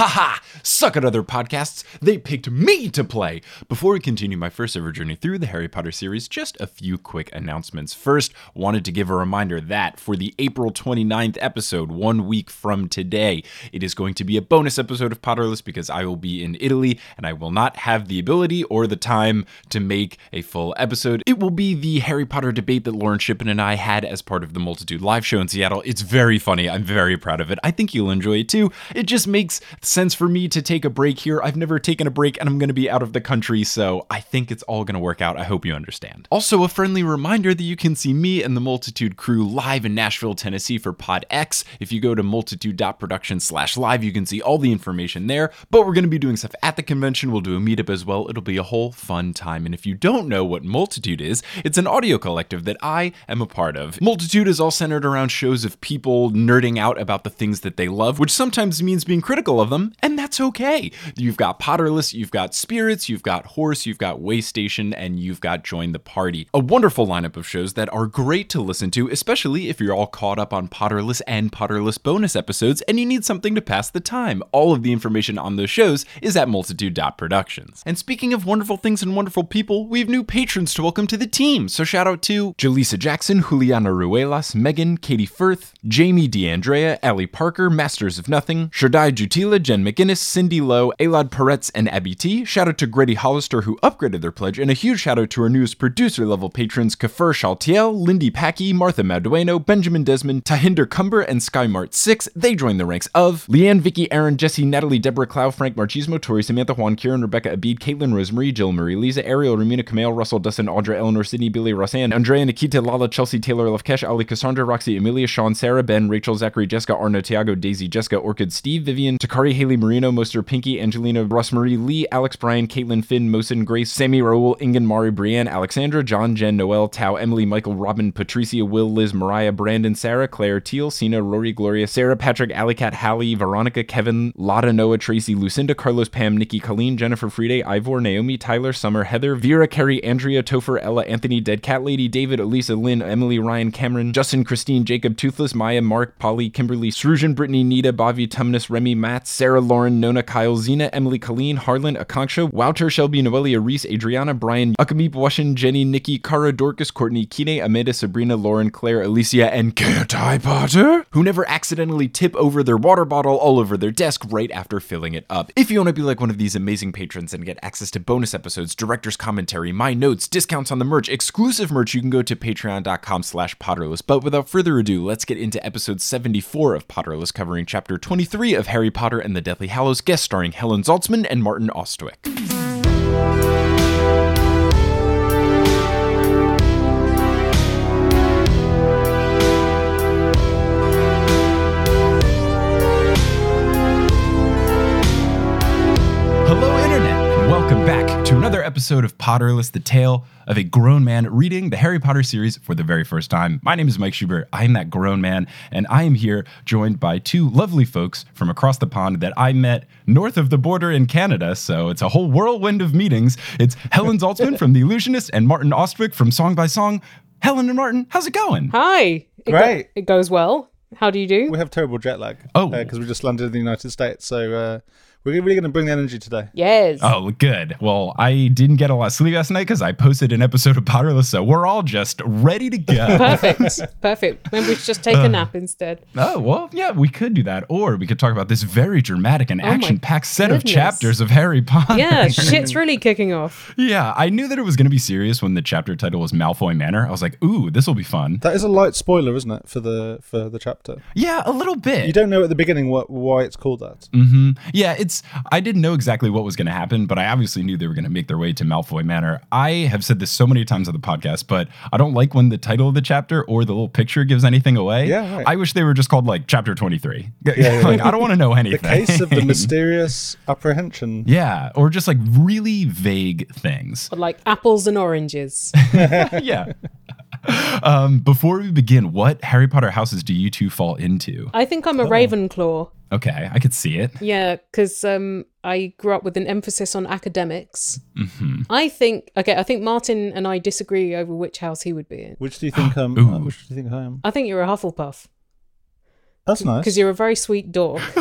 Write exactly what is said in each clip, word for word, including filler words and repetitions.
Haha! Suck at other podcasts. They picked me to play. Before we continue my first ever journey through the Harry Potter series, just a few quick announcements. First, wanted to give a reminder that for the April twenty-ninth episode, one week from today, it is going to be a bonus episode of Potterless because I will be in Italy and I will not have the ability or the time to make a full episode. It will be the Harry Potter debate that Lauren Shippen and I had as part of the Multitude live show in Seattle. It's very funny. I'm very proud of it. I think you'll enjoy it too. It just makes sense for me to take a break here. I've never taken a break and I'm going to be out of the country, so I think it's all going to work out. I hope you understand. Also, a friendly reminder that you can see me and the Multitude crew live in Nashville, Tennessee for PodX. If you go to multitude.production slash live, you can see all the information there, but we're going to be doing stuff at the convention. We'll do a meetup as well. It'll be a whole fun time. And if you don't know what Multitude is, it's an audio collective that I am a part of. Multitude is all centered around shows of people nerding out about the things that they love, which sometimes means being critical of them, and that's okay. You've got Potterless, you've got Spirits, you've got Horse, you've got Waystation, and you've got Join the Party. A wonderful lineup of shows that are great to listen to, especially if you're all caught up on Potterless and Potterless bonus episodes and you need something to pass the time. All of the information on those shows is at multitude.productions. And speaking of wonderful things and wonderful people, we have new patrons to welcome to the team. So shout out to Jaleesa Jackson, Juliana Ruelas, Megan, Katie Firth, Jamie DeAndrea, Allie Parker, Masters of Nothing, Shardai Jutila, Jen McGinnis, Cindy Lowe, Elad Peretz, and Abby T. Shout out to Grady Hollister, who upgraded their pledge, and a huge shout out to our newest producer level patrons, Kafir Shaltiel, Lindy Packy, Martha Madueno, Benjamin Desmond, Tahinder Cumber, and SkyMart six. They joined the ranks of Leanne, Vicky, Aaron, Jesse, Natalie, Deborah Clow, Frank Marchismo, Tori, Samantha, Juan, Kieran, Rebecca, Abid, Caitlin, Rosemary, Jill, Marie, Lisa, Ariel, Ramina, Kamel, Russell, Dustin, Audra, Eleanor, Sydney, Billy, Rosanne, Andrea, Nikita, Lala, Chelsea, Taylor, Lafkesh, Ali, Cassandra, Roxy, Amelia, Sean, Sarah, Ben, Rachel, Zachary, Jessica, Arno, Tiago, Daisy, Jessica, Orchid, Steve, Vivian, Takari, Haley, Marino, Moster, Pinky, Angelina, Rossmarie, Lee, Alex, Brian, Caitlin, Finn, Mosin, Grace, Sammy, Raul, Ingen, Mari, Brienne, Alexandra, John, Jen, Noel, Tao, Emily, Michael, Robin, Patricia, Will, Liz, Mariah, Brandon, Sarah, Claire, Teal, Sina, Rory, Gloria, Sarah, Patrick, Alicat, Hallie, Veronica, Kevin, Lotta, Noah, Tracy, Lucinda, Carlos, Pam, Nikki, Colleen, Jennifer, Friede, Ivor, Naomi, Tyler, Summer, Heather, Vera, Carrie, Andrea, Topher, Ella, Anthony, Dead Cat Lady, David, Elisa, Lynn, Emily, Ryan, Cameron, Justin, Christine, Jacob, Toothless, Maya, Mark, Polly, Kimberly, Srujan, Brittany, Nita, Bavi, Tumnus, Remy, Matt, Sarah, Lauren, Nona, Kyle, Zena, Emily, Colleen, Harlan, Akanksha, Wouter, Shelby, Noelia, Reese, Adriana, Brian, Akameep, Washin, Jenny, Nikki, Cara, Dorcas, Courtney, Kine, Amanda, Sabrina, Lauren, Claire, Alicia, and Can't I Potter? Who never accidentally tip over their water bottle all over their desk right after filling it up. If you want to be like one of these amazing patrons and get access to bonus episodes, director's commentary, my notes, discounts on the merch, exclusive merch, you can go to patreon.com slash Potterless. But without further ado, let's get into episode seventy-four of Potterless, covering chapter twenty-three of Harry Potter and the Deathly Hallows, guest starring Helen Zaltzman and Martin Austwick. Hello, Internet, and welcome back to another episode of Potterless, the tale of a grown man reading the Harry Potter series for the very first time. My name is Mike Schubert. I am that grown man, and I am here joined by two lovely folks from across the pond that I met north of the border in Canada, so it's a whole whirlwind of meetings. It's Helen Zaltzman from The Illusionist and Martin Austwick from Song by Song. Helen and Martin, how's it going? Hi. It Great. Go- it goes well. How do you do? We have terrible jet lag. Oh. Because uh, we just landed in the United States. So uh, we're really going to bring the energy today. Yes. Oh, good. Well, I didn't get a lot of sleep last night because I posted an episode of Potterless, so we're all just ready to go. Perfect. Perfect. Maybe we should just take a nap instead. Oh, well, yeah, we could do that. Or we could talk about this very dramatic and Oh my action-packed set of goodness. chapters of Harry Potter. Yeah, shit's really kicking off. Yeah, I knew that it was going to be serious when the chapter title was Malfoy Manor. I was like, ooh, this will be fun. That is a light spoiler, isn't it, for the for the chapter? Yeah, a little bit. You don't know at the beginning what why it's called that. Mm-hmm. Yeah, it's. I didn't know exactly what was going to happen, but I obviously knew they were going to make their way to Malfoy Manor. I have said this so many times on the podcast, but I don't like when the title of the chapter or the little picture gives anything away. Yeah, right. I wish they were just called like chapter twenty-three. Yeah, yeah. Like, I don't want to know The anything. case of the mysterious apprehension. Yeah, or just like really vague things. But like apples and oranges. Yeah. Um, before we begin, what Harry Potter houses do you two fall into? I think I'm a Ravenclaw. Okay, I could see it. Yeah, because um, I grew up with an emphasis on academics. Mm-hmm. I think, okay, I think Martin and I disagree over which house he would be in. Which do you think um Ooh. uh, which do you think I am? I think you're a Hufflepuff. That's nice. Because you're a very sweet dog.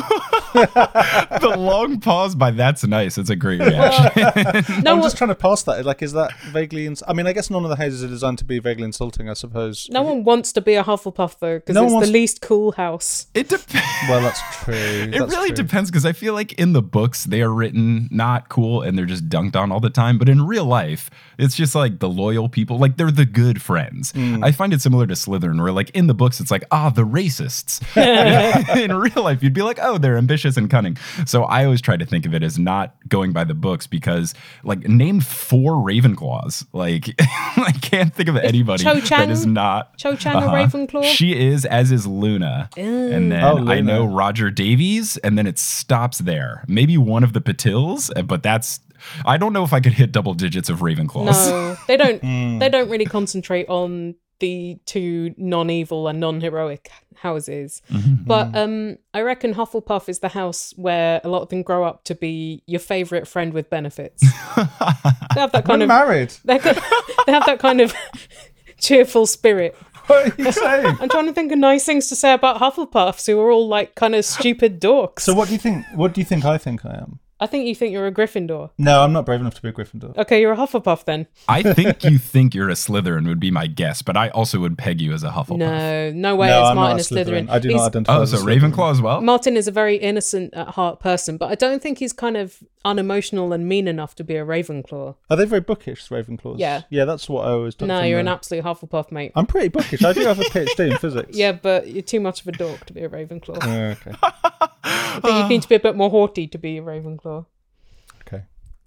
The long pause by "that's nice." It's a great reaction. No I'm one, just trying to pass that. Like, is that vaguely? Ins- I mean, I guess none of the houses are designed to be vaguely insulting. I suppose. no one wants to be a Hufflepuff though, because No one it's wants- the least cool house. It depends. Well, that's true. It That's really true. depends because I feel like in the books they are written not cool and they're just dunked on all the time. But in real life, it's just like the loyal people, like they're the good friends. Mm. I find it similar to Slytherin, where like in the books it's like ah the racists. In real life, you'd be like oh they're ambitious and cunning. So I always try to think of it as not going by the books because like name four Ravenclaws. Like I can't think of anybody Cho that Chang- is not Cho Chang uh-huh. a Ravenclaw? She is, as is Luna. And then Oh, I Luna. know Roger Davies, and then it stops there. Maybe one of the Patils, uh, but that's I don't know if I could hit double digits of Ravenclaws. No, they don't. Hmm. They don't really concentrate on the two non-evil and non-heroic houses. Mm-hmm. But um, I reckon Hufflepuff is the house where a lot of them grow up to be your favorite friend with benefits. They have that kind I'm of. married. They they have that kind of cheerful spirit. What are you saying? I'm trying to think of nice things to say about Hufflepuffs, who are all like kind of stupid dorks. So, what do you think? What do you think I think I am? I think you think you're a Gryffindor. No, I'm not brave enough to be a Gryffindor. Okay, you're a Hufflepuff then. I think you think you're a Slytherin would be my guess, but I also would peg you as a Hufflepuff. No, no way No, is I'm not Martin a a Slytherin. Slytherin. I do He's- not identify. Oh, as a so Slytherin. Ravenclaw as well? Martin is a very innocent at heart person, but I don't think he's kind of unemotional and mean enough to be a Ravenclaw. Are they very bookish, Ravenclaws? Yeah. Yeah, that's what I always. took No, from you're the- an absolute Hufflepuff, mate. I'm pretty bookish. I do have a PhD in physics. Yeah, but you're too much of a dork to be a Ravenclaw. Oh, okay. I think you need to be a bit more haughty to be a Ravenclaw. Okay.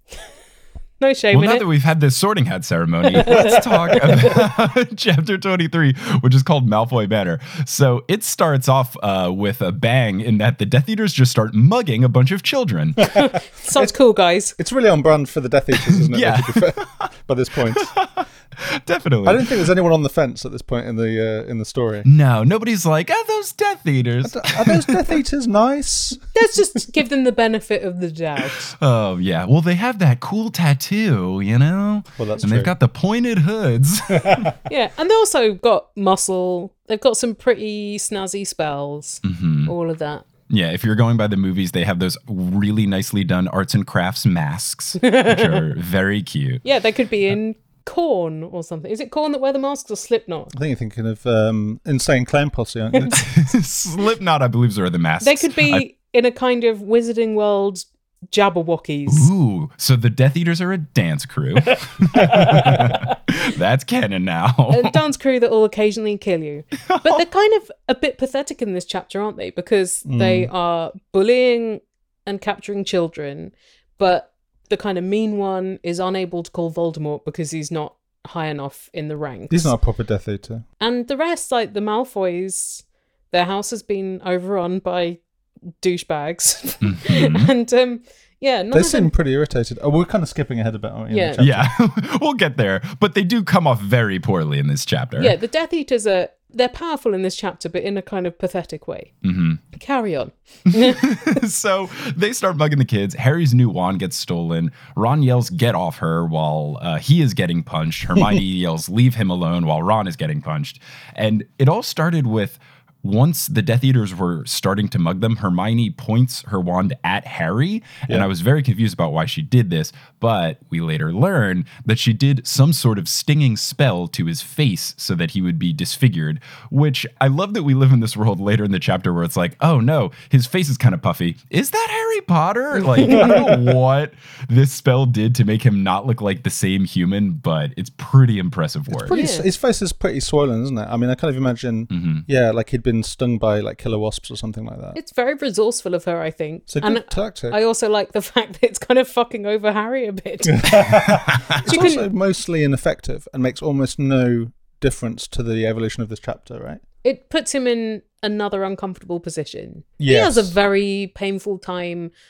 No shame Well, in now it. that we've had this sorting hat ceremony, let's talk about chapter twenty-three, which is called Malfoy Manor. So it starts off uh, with a bang in that the Death Eaters just start mugging a bunch of children. Sounds cool, guys. It's really on brand for the Death Eaters, isn't it? Yeah. To be fair, by this point, Definitely. I don't think there's anyone on the fence at this point in the uh, in the story. No, nobody's like, oh, those Death Eaters. Are those Death Eaters nice? Let's just give them the benefit of the doubt. Oh, yeah. Well, they have that cool tattoo, you know? Well, that's and true. they've got the pointed hoods. Yeah, and they also got muscle. They've got some pretty snazzy spells. Mm-hmm. All of that. Yeah, if you're going by the movies, they have those really nicely done arts and crafts masks, which are very cute. Yeah, they could be in Corn or something. Is it Corn that wear the masks or Slipknot? I think you're thinking of um, Insane Clown Posse, aren't you? Slipknot, I believe, are the masks. They could be I- in a kind of Wizarding World Jabberwockies. Ooh, so the Death Eaters are a dance crew. That's canon now. A dance crew that will occasionally kill you. But they're kind of a bit pathetic in this chapter, aren't they? Because they are bullying and capturing children, but the kind of mean one is unable to call Voldemort because he's not high enough in the ranks. He's not a proper Death Eater. And the rest, like the Malfoys, their house has been overrun by douchebags. Mhm. and um, yeah, none They of them seem pretty irritated. Oh, we're kind of skipping ahead a bit, aren't we? in the Yeah. chapter? Yeah, we'll get there. But they do come off very poorly in this chapter. Yeah, the Death Eaters are they're powerful in this chapter, but in a kind of pathetic way. hmm Carry on. So they start bugging the kids. Harry's new wand gets stolen. Ron yells, "Get off her!" while uh, he is getting punched. Hermione yells, "Leave him alone!" while Ron is getting punched. And it all started with once the Death Eaters were starting to mug them, Hermione points her wand at Harry. And I was very confused about why she did this, but we later learn that she did some sort of stinging spell to his face so that he would be disfigured, which I love that we live in this world later in the chapter where it's like, oh no, his face is kind of puffy. Is that Harry Potter? Like, I don't know what this spell did to make him not look like the same human, but it's pretty impressive work. Pretty, Yeah. His face is pretty swollen, isn't it? I mean, I kind of imagine, Mm-hmm. yeah, like he'd been stung by like killer wasps or something like that. It's very resourceful of her, I think. It's a good and tactic. I also like the fact that it's kind of fucking over Harry a bit. It's She also couldn't- mostly ineffective and makes almost no difference to the evolution of this chapter, right? It puts him in another uncomfortable position. He Yes. has a very painful time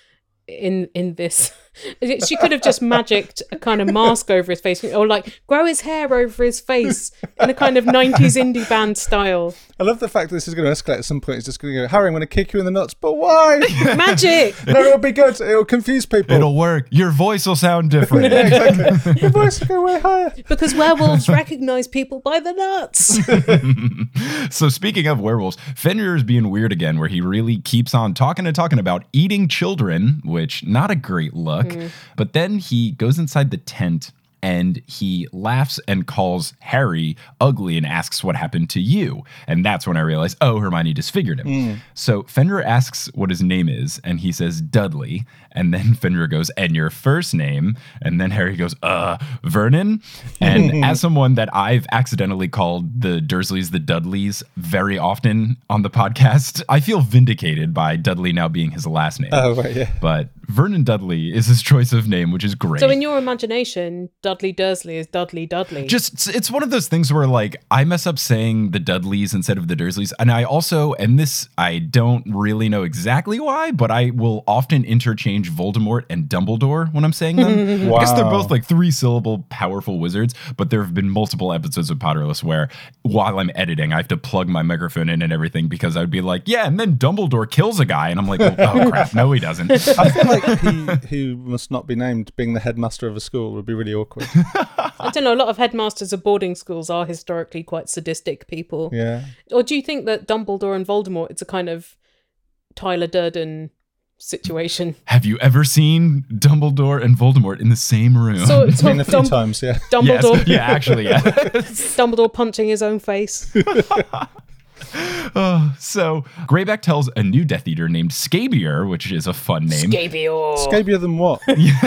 in in this. She could have just magicked a kind of mask over his face, or like grow his hair over his face in a kind of nineties indie band style. I love the fact that this is going to escalate at some point. It's just going to go, Harry, I'm going to kick you in the nuts, but why? Magic! No, it'll be good. It'll confuse people. It'll work. Your voice will sound different. Yeah, exactly. Your voice will go way higher. Because werewolves recognize people by the nuts. So speaking of werewolves, Fenrir is being weird again, where he really keeps on talking and talking about eating children, which not a great look. Mm. But then he goes inside the tent and he laughs and calls Harry ugly and asks what happened to you. And that's when I realized, oh, Hermione disfigured him. Mm. So Fenrir asks what his name is, and he says Dudley. And then Fenrir goes, and your first name? And then Harry goes, uh, Vernon? And as someone that I've accidentally called the Dursleys the Dudleys very often on the podcast, I feel vindicated by Dudley now being his last name. Oh, right, yeah. But Vernon Dudley is his choice of name, which is great. So in your imagination, Dudley Dursley is Dudley Dudley. Just, it's one of those things where, like, I mess up saying the Dudleys instead of the Dursleys. And I also, and this, I don't really know exactly why, but I will often interchange Voldemort and Dumbledore when I'm saying them. Wow. I guess they're both like three syllable powerful wizards, but there have been multiple episodes of Potterless where while I'm editing, I have to plug my microphone in and everything because I'd be like, yeah, and then Dumbledore kills a guy. And I'm like, oh, oh crap, no, he doesn't. I feel like he who must not be named being the headmaster of a school would be really awkward. I don't know, a lot of headmasters of boarding schools are historically quite sadistic people. Yeah. Or do you think that Dumbledore and Voldemort, it's a kind of Tyler Durden situation? Have you ever seen Dumbledore and Voldemort in the same room? So, so I mean, a few Dum- times, yeah. Dumbledore, yes. Yeah, actually, yeah. Dumbledore punching his own face. Uh, so Greyback tells a new Death Eater named Scabier, which is a fun name. Scabier. Scabier than what?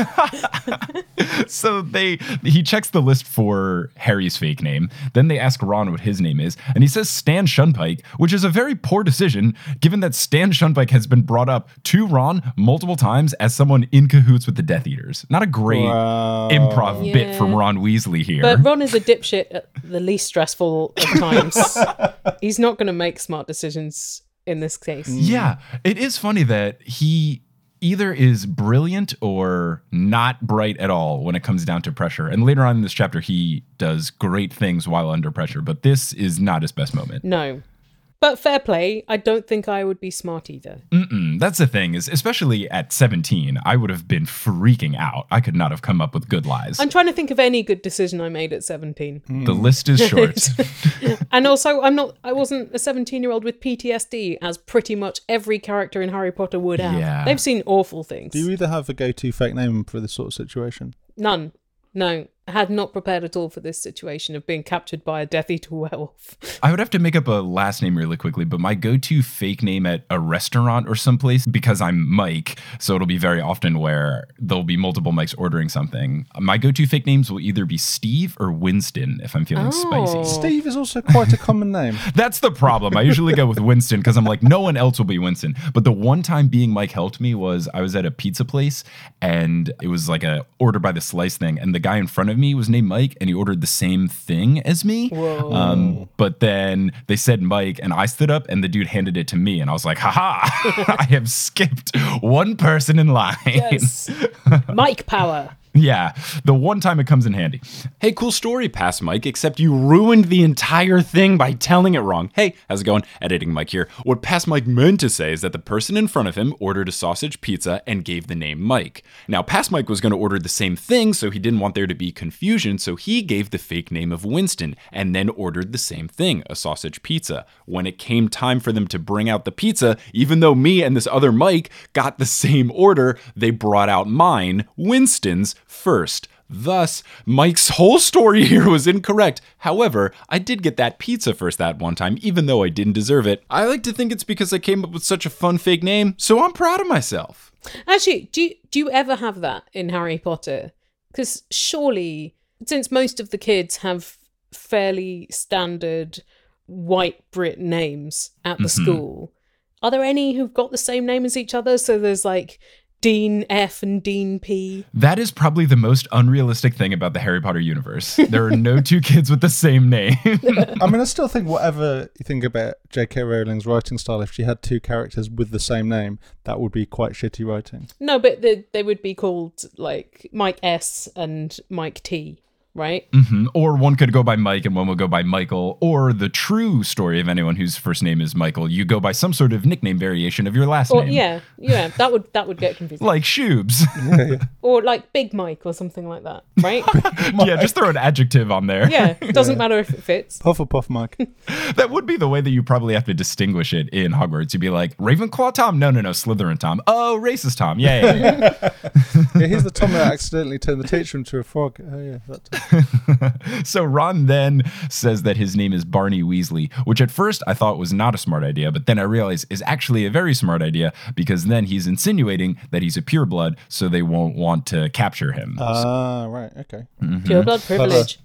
So they he checks the list for Harry's fake name. Then they ask Ron what his name is, and he says Stan Shunpike, which is a very poor decision given that Stan Shunpike has been brought up to Ron multiple times as someone in cahoots with the Death Eaters. Not a great wow. improv yeah. bit from Ron Weasley here. But Ron is a dipshit at the least stressful of times. He's not going to make smart decisions in this case. Yeah, it is funny that he either is brilliant or not bright at all when it comes down to pressure. And later on in this chapter, he does great things while under pressure, but this is not his best moment. No. But fair play, I don't think I would be smart either. Mm-mm. That's the thing, is especially at seventeen, I would have been freaking out. I could not have come up with good lies. I'm trying to think of any good decision I made at seventeen. Mm. The list is short. And also, I'm not. I wasn't a seventeen-year-old with P T S D, as pretty much every character in Harry Potter would have. Yeah. They've seen awful things. Do you either have a go-to fake name for this sort of situation? None. No. I had not prepared at all for this situation of being captured by a Death Eater werewolf. I would have to make up a last name really quickly, but my go-to fake name at a restaurant or someplace, because I'm Mike, so it'll be very often where there'll be multiple Mikes ordering something. My go-to fake names will either be Steve or Winston if I'm feeling Oh. spicy. Steve is also quite a common name. That's the problem. I usually go with Winston because I'm like, no one else will be Winston. But the one time being Mike helped me was I was at a pizza place and it was like a order by the slice thing. And the guy in front of me was named Mike and he ordered the same thing as me. Whoa. Um, but then they said Mike and I stood up and the dude handed it to me. And I was like, haha, I have skipped one person in line. Yes. Mike power. Yeah, the one time it comes in handy. Hey, cool story, Past Mike, except you ruined the entire thing by telling it wrong. Hey, how's it going? Editing Mike here. What Past Mike meant to say is that the person in front of him ordered a sausage pizza and gave the name Mike. Now, Past Mike was going to order the same thing, so he didn't want there to be confusion, so he gave the fake name of Winston and then ordered the same thing, a sausage pizza. When it came time for them to bring out the pizza, even though me and this other Mike got the same order, they brought out mine, Winston's, first. Thus, Mike's whole story here was incorrect. However, I did get that pizza first that one time, even though I didn't deserve it. I like to think it's because I came up with such a fun fake name, so I'm proud of myself. Actually, do you, do you ever have that in Harry Potter? Because surely, since most of the kids have fairly standard white Brit names at the Mhm. school, are there any who've got the same name as each other? So there's like Dean F and Dean P. That is probably the most unrealistic thing about the Harry Potter universe. There are no two kids with the same name. I mean, I still think whatever you think about J K Rowling's writing style, if she had two characters with the same name, that would be quite shitty writing. No, but they, they would be called like Mike S and Mike T, right? hmm Or one could go by Mike and one would go by Michael. Or the true story of anyone whose first name is Michael, you go by some sort of nickname variation of your last Or name. yeah, yeah, that would that would get confusing. Like Shoobs. Or like Big Mike or something like that, right? Yeah, just throw an adjective on there. Yeah, it doesn't matter if it fits. Hufflepuff Mike. That would be the way that you probably have to distinguish it in Hogwarts. You'd be like, Ravenclaw Tom? No, no, no, Slytherin Tom. Oh, racist Tom. Yeah, yeah, yeah. Yeah, he's the Tom that accidentally turned the teacher into a frog. Oh yeah, that. So Ron then says that his name is Barney Weasley, which at first I thought was not a smart idea, but then I realized is actually a very smart idea because then he's insinuating that he's a pureblood, so they won't want to capture him. Ah, right, okay. Pure blood privilege.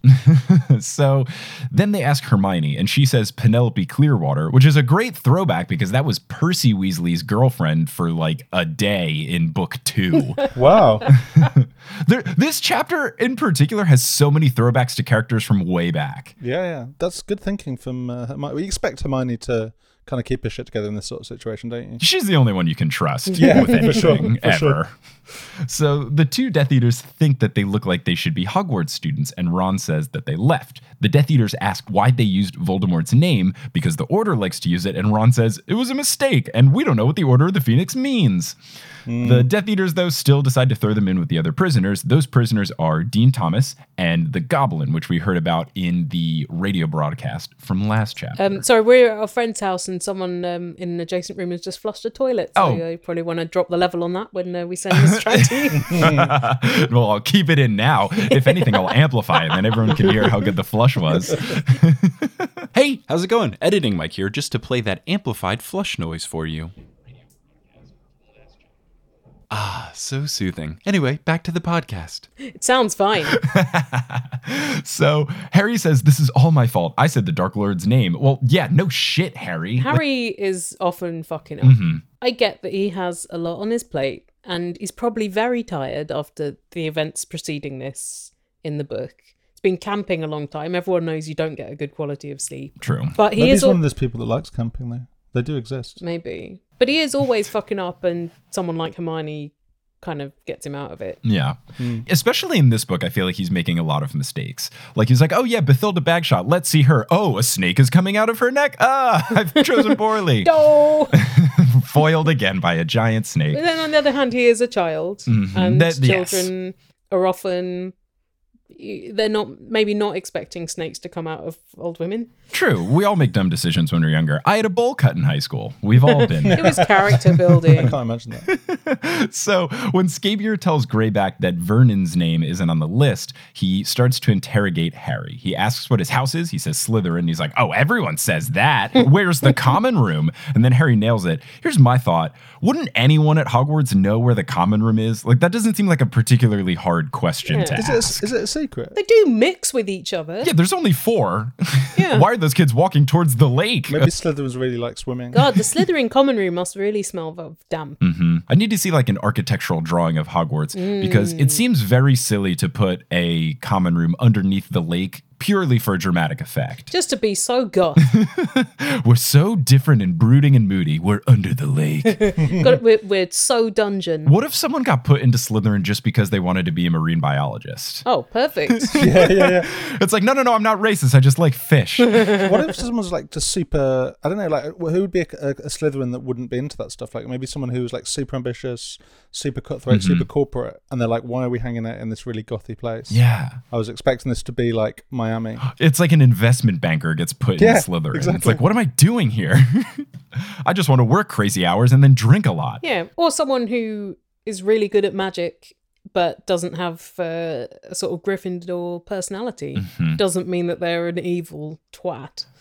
So then they ask Hermione, and she says Penelope Clearwater, which is a great throwback because that was Percy Weasley's girlfriend for like a day in book two. Wow. There, this chapter in particular has so many throwbacks to characters from way back. Yeah, yeah. That's good thinking from uh, Hermione. We expect Hermione to kind of keep her shit together in this sort of situation, don't you? She's the only one you can trust Yeah, with for anything, sure, for ever. sure. So the two Death Eaters think that they look like they should be Hogwarts students, and Ron says that they left. The Death Eaters ask why they used Voldemort's name, because the Order likes to use it, and Ron says it was a mistake, and we don't know what the Order of the Phoenix means. Mm. The Death Eaters, though, still decide to throw them in with the other prisoners. Those prisoners are Dean Thomas and the Goblin, which we heard about in the radio broadcast from last chapter. Um, sorry, we're at our friend's house and someone um, in an adjacent room has just flushed a toilet. So Oh. you probably want to drop the level on that when uh, we send this track to you. Well, I'll keep it in now. If anything, I'll amplify it, and then everyone can hear how good the flush was. Hey, how's it going? Editing Mike here, just to play that amplified flush noise for you. Ah, so soothing. Anyway, back to the podcast. It sounds fine. So Harry says, this is all my fault. I said the Dark Lord's name. Well, yeah, no shit, Harry. Harry is often fucking up. Mm-hmm. I get that he has a lot on his plate and he's probably very tired after the events preceding this in the book. He's been camping a long time. Everyone knows you don't get a good quality of sleep. True. But he Maybe is he's al- one of those people that likes camping, though. They do exist. maybe. But he is always fucking up and someone like Hermione kind of gets him out of it. Yeah. Especially in this book, I feel like he's making a lot of mistakes. Like he's like, oh yeah, Bathilda Bagshot, let's see her. Oh, a snake is coming out of her neck. Ah, I've chosen poorly. Oh! Foiled again by a giant snake. But then on the other hand, he is a child, Mhm. and That- yes. children are often they're not maybe not expecting snakes to come out of old women. True. We all make dumb decisions when we're younger. I had a bowl cut in high school. We've all been It there. was character I building. can't imagine that. So when Scabier tells Greyback that Vernon's name isn't on the list, he starts to interrogate Harry. He asks what his house is. He says Slytherin. He's like, oh, everyone says that. Where's the common room? And then Harry nails it. Here's my thought. Wouldn't anyone at Hogwarts know where the common room is? Like, that doesn't seem like a particularly hard question Yeah. to Is ask. it, a, is it a secret? They do mix with each other. Yeah, there's only four. Yeah. Why are those kids walking towards the lake? Maybe Slytherins really like swimming. God, the Slytherin common room must really smell of damp. hmm I need to see like an architectural drawing of Hogwarts because it seems very silly to put a common room underneath the lake purely for dramatic effect. Just to be so goth. We're so different and brooding and moody. We're under the lake. Got it, we're, we're so dungeon. What if someone got put into Slytherin just because they wanted to be a marine biologist? Oh, perfect. Yeah, yeah, yeah. It's like, no, no, no, I'm not racist. I just like fish. What if someone's like just super? I don't know. Like, who would be a, a, a Slytherin that wouldn't be into that stuff? Like maybe someone who was like super ambitious, super cutthroat, super corporate, and they're like, "Why are we hanging out in this really gothy place?" Yeah. I was expecting this to be like Miami. It's like an investment banker gets put Yeah, in Slytherin. It's exactly. like, what am I doing here? I just want to work crazy hours and then drink a lot. Yeah. Or someone who is really good at magic but doesn't have uh, a sort of Gryffindor personality. Mm-hmm. Doesn't mean that they're an evil twat.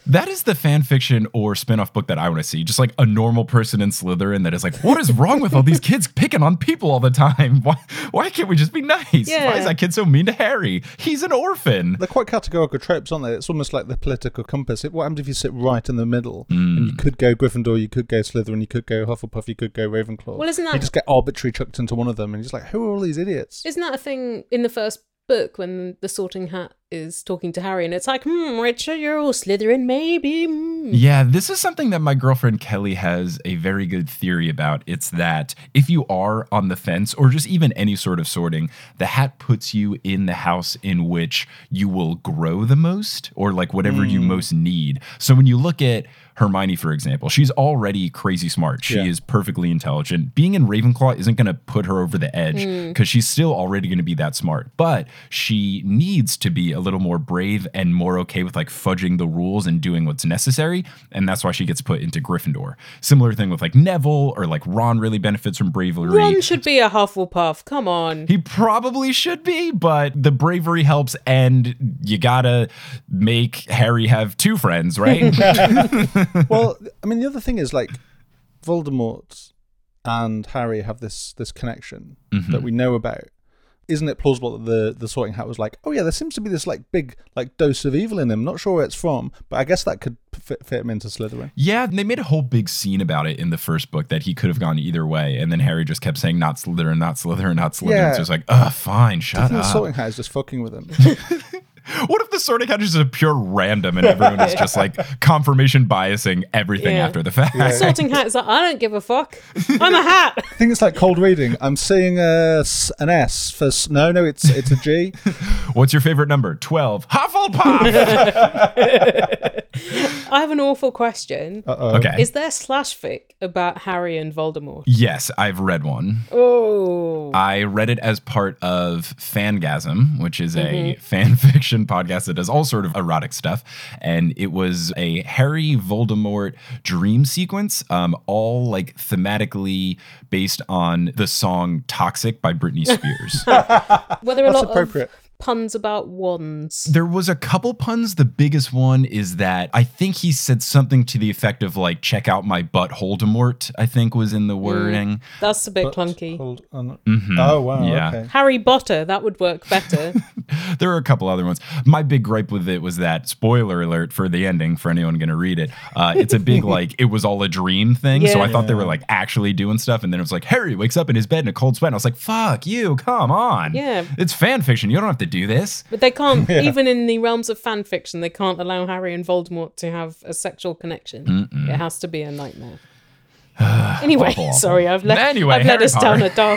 That is the fan fiction or spin-off book that I want to see. Just like a normal person in Slytherin that is like, what is wrong with all these kids picking on people all the time? Why why can't we just be nice? Yeah. Why is that kid so mean to Harry? He's an orphan. They're quite categorical tropes, aren't they? It's almost like the political compass. It, what happens if you sit right in the middle Mm. and you could go Gryffindor, you could go Slytherin, you could go Hufflepuff, you could go Ravenclaw. Well, isn't that- You just get arbitrary chucked into one of them, and you're just like, who are all these idiots? Isn't that a thing in the first book when the Sorting Hat is talking to Harry and it's like, hmm, Richard, you're all Slytherin, maybe. Hmm. Yeah, this is something that my girlfriend Kelly has a very good theory about. It's that if you are on the fence or just even any sort of sorting, the hat puts you in the house in which you will grow the most or like whatever you most need. So when you look at Hermione, for example, she's already crazy smart. She Yeah. is perfectly intelligent. Being in Ravenclaw isn't going to put her over the edge because she's still already going to be that smart. But she needs to be a little more brave and more okay with like fudging the rules and doing what's necessary. And that's why she gets put into Gryffindor. Similar thing with like Neville or like Ron really benefits from bravery. Ron should be a Hufflepuff. Come on. He probably should be, but the bravery helps, and you gotta make Harry have two friends, right? Well, I mean, the other thing is like Voldemort and Harry have this this connection Mm-hmm. that we know about. Isn't it plausible that the the Sorting Hat was like, oh yeah, there seems to be this like big like dose of evil in him. Not sure where it's from, but I guess that could fit, fit him into Slytherin. Yeah, they made a whole big scene about it in the first book that he could have gone either way, and then Harry just kept saying, not Slytherin, not Slytherin, not Slytherin. Yeah. It's just like, ugh, fine, I shut think the up. Sorting Hat is just fucking with him. What if the Sorting Hat is just a pure random and everyone is just like confirmation biasing everything Yeah. after the fact? Sorting Hat is like, I don't give a fuck. I'm a hat. I think it's like cold reading. I'm seeing a, s- an S for s- no, no, it's it's a G. What's your favorite number? twelve. Hufflepuff! I have an awful question. Uh-oh. Okay. Is there slash fic about Harry and Voldemort? Yes, I've read one. Oh. I read it as part of Fangasm, which is a fan fiction podcast that does all sort of erotic stuff. And it was a Harry Voldemort dream sequence, um, all like thematically based on the song Toxic by Britney Spears. Were there a That's lot appropriate. of puns about wands? There was a couple puns. The biggest one is that I think he said something to the effect of like, check out my butt Voldemort, I think was in the wording. That's a bit But clunky. hold on. Oh wow. Mm-hmm. Yeah. Okay. Harry Potter, that would work better. There are a couple other ones. My big gripe with it was that, spoiler alert for the ending for anyone going to read it, uh, it's a big like, it was all a dream thing. So Yeah. I thought they were like actually doing stuff. And then it was like, Harry wakes up in his bed in a cold sweat. And I was like, fuck you, come on. Yeah. It's fan fiction. You don't have to do this. But they can't, even in the realms of fan fiction, they can't allow Harry and Voldemort to have a sexual connection. It has to be a nightmare. Anyway, Awful, awful. sorry, I've, le- Anyway, I've led Harry us down Potter. a dark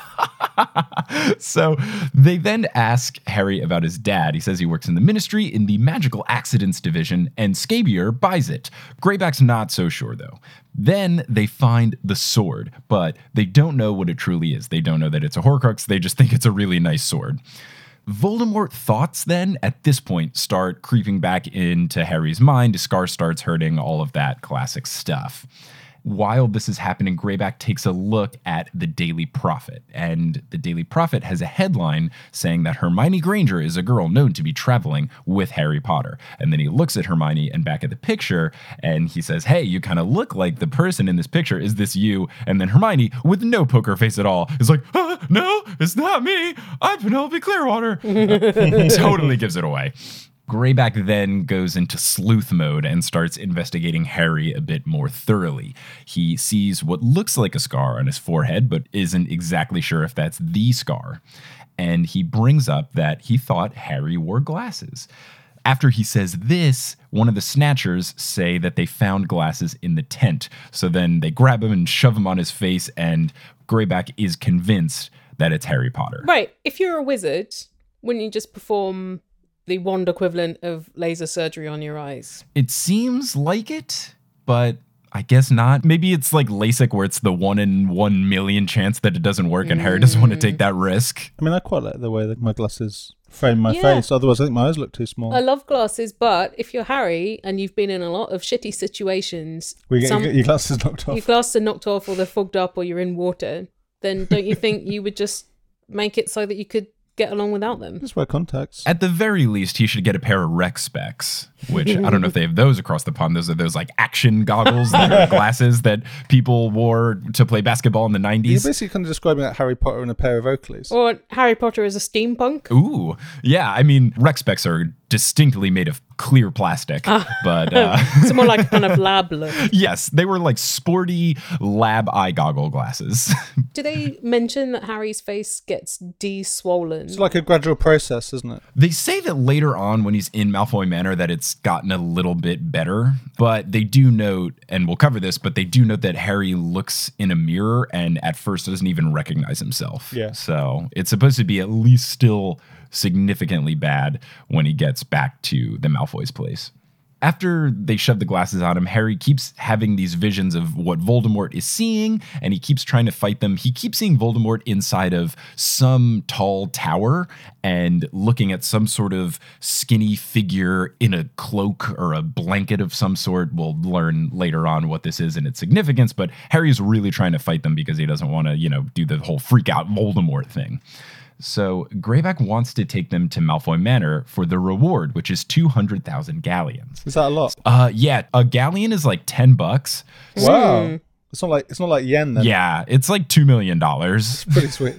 path. So they then ask Harry about his dad. He says he works in the ministry in the magical accidents division, and Scabier buys it. Greyback's not so sure, though. Then they find the sword, but they don't know what it truly is. They don't know that it's a Horcrux. They just think it's a really nice sword. Voldemort thoughts then, at this point, start creeping back into Harry's mind. Scar starts hurting, all of that classic stuff. While this is happening, Greyback takes a look at the Daily Prophet, and the Daily Prophet has a headline saying that Hermione Granger is a girl known to be traveling with Harry Potter. And then he looks at Hermione and back at the picture, and he says, hey, you kind of look like the person in this picture. Is this you? And then Hermione, with no poker face at all, is like, ah, no, it's not me. I'm Penelope Clearwater. Totally gives it away. Greyback then goes into sleuth mode and starts investigating Harry a bit more thoroughly. He sees what looks like a scar on his forehead, but isn't exactly sure if that's the scar. And he brings up that he thought Harry wore glasses. After he says this, one of the Snatchers say that they found glasses in the tent. So then they grab him and shove him on his face, and Greyback is convinced that it's Harry Potter. Right, if you're a wizard, wouldn't you just perform the wand equivalent of laser surgery on your eyes? It seems like it, but I guess not. Maybe it's like LASIK where it's the one in one million chance that it doesn't work and Harry doesn't want to take that risk. I mean, I quite like the way that my glasses frame my Yeah. face. Otherwise, I think my eyes look too small. I love glasses, but if you're Harry and you've been in a lot of shitty situations, we get, some- you get your glasses knocked off. your glasses are knocked off or they're fogged up or you're in water, then don't you think you would just make it so that you could get along without them. Just wear contacts. At the very least, he should get a pair of rec specs, which I don't know if they have those across the pond. Those are those like action goggles, that are glasses that people wore to play basketball in the You're nineties. basically kind of describing like Harry Potter in a pair of Oakleys. Or Harry Potter as a steampunk. Ooh, yeah. I mean, rec specs are distinctly made of clear plastic, but uh, It's more like a kind of lab look. yes, they were like sporty lab eye goggle glasses. Do they mention that Harry's face gets de-swollen? It's like a gradual process, isn't it? They say that later on when he's in Malfoy Manor that it's gotten a little bit better, but they do note, and we'll cover this, but they do note that Harry looks in a mirror and at first doesn't even recognize himself. Yeah. So it's supposed to be at least still significantly bad when he gets back to the Malfoy's place. After they shove the glasses on him, Harry keeps having these visions of what Voldemort is seeing, and he keeps trying to fight them. He keeps seeing Voldemort inside of some tall tower and looking at some sort of skinny figure in a cloak or a blanket of some sort. We'll learn later on what this is and its significance, but Harry's really trying to fight them because he doesn't want to, you know, do the whole freak out Voldemort thing. So Greyback wants to take them to Malfoy Manor for the reward, which is two hundred thousand galleons. Is that a lot? Uh, yeah, a galleon is like ten bucks. Wow. It's not like it's not like yen then. Yeah, it's like two million dollars, Pretty sweet.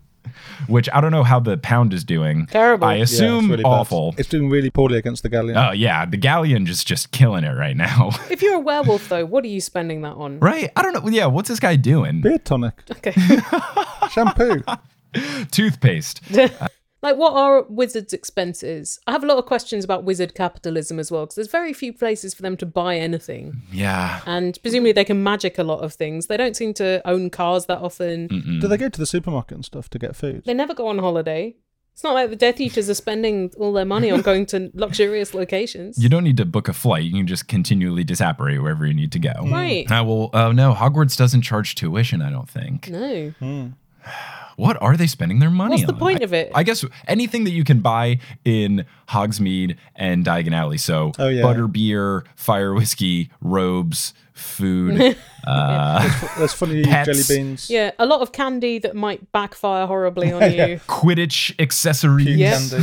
which I don't know how the pound is doing. Terrible. I Yeah, Yeah, assume it's really bad. awful. It's doing really poorly against the galleon. Oh yeah, the galleon just just killing it right now. If you're a werewolf, though, what are you spending that on? Right? I don't know. Yeah, what's this guy doing? Beard tonic. Okay. Shampoo. Toothpaste. Like, what are wizards' expenses? I have a lot of questions about wizard capitalism as well, because there's very few places for them to buy anything. Yeah. And presumably they can magic a lot of things. They don't seem to own cars that often. Do they go to the supermarket and stuff to get food? They never go on holiday. It's not like the Death Eaters are spending all their money on going to luxurious locations. You don't need to book a flight. You can just continually disapparate wherever you need to go. Right. Uh, well, oh no, Hogwarts doesn't charge tuition, I don't think. No. What are they spending their money What's on? the point I, of it? I guess anything that you can buy in Hogsmeade and Diagon Alley. So Oh, yeah. butter beer, fire whiskey, robes, food. uh, There's funny Pets. jelly beans. Yeah, a lot of candy that might backfire horribly on you. Quidditch accessories. Puke Yeah. candy.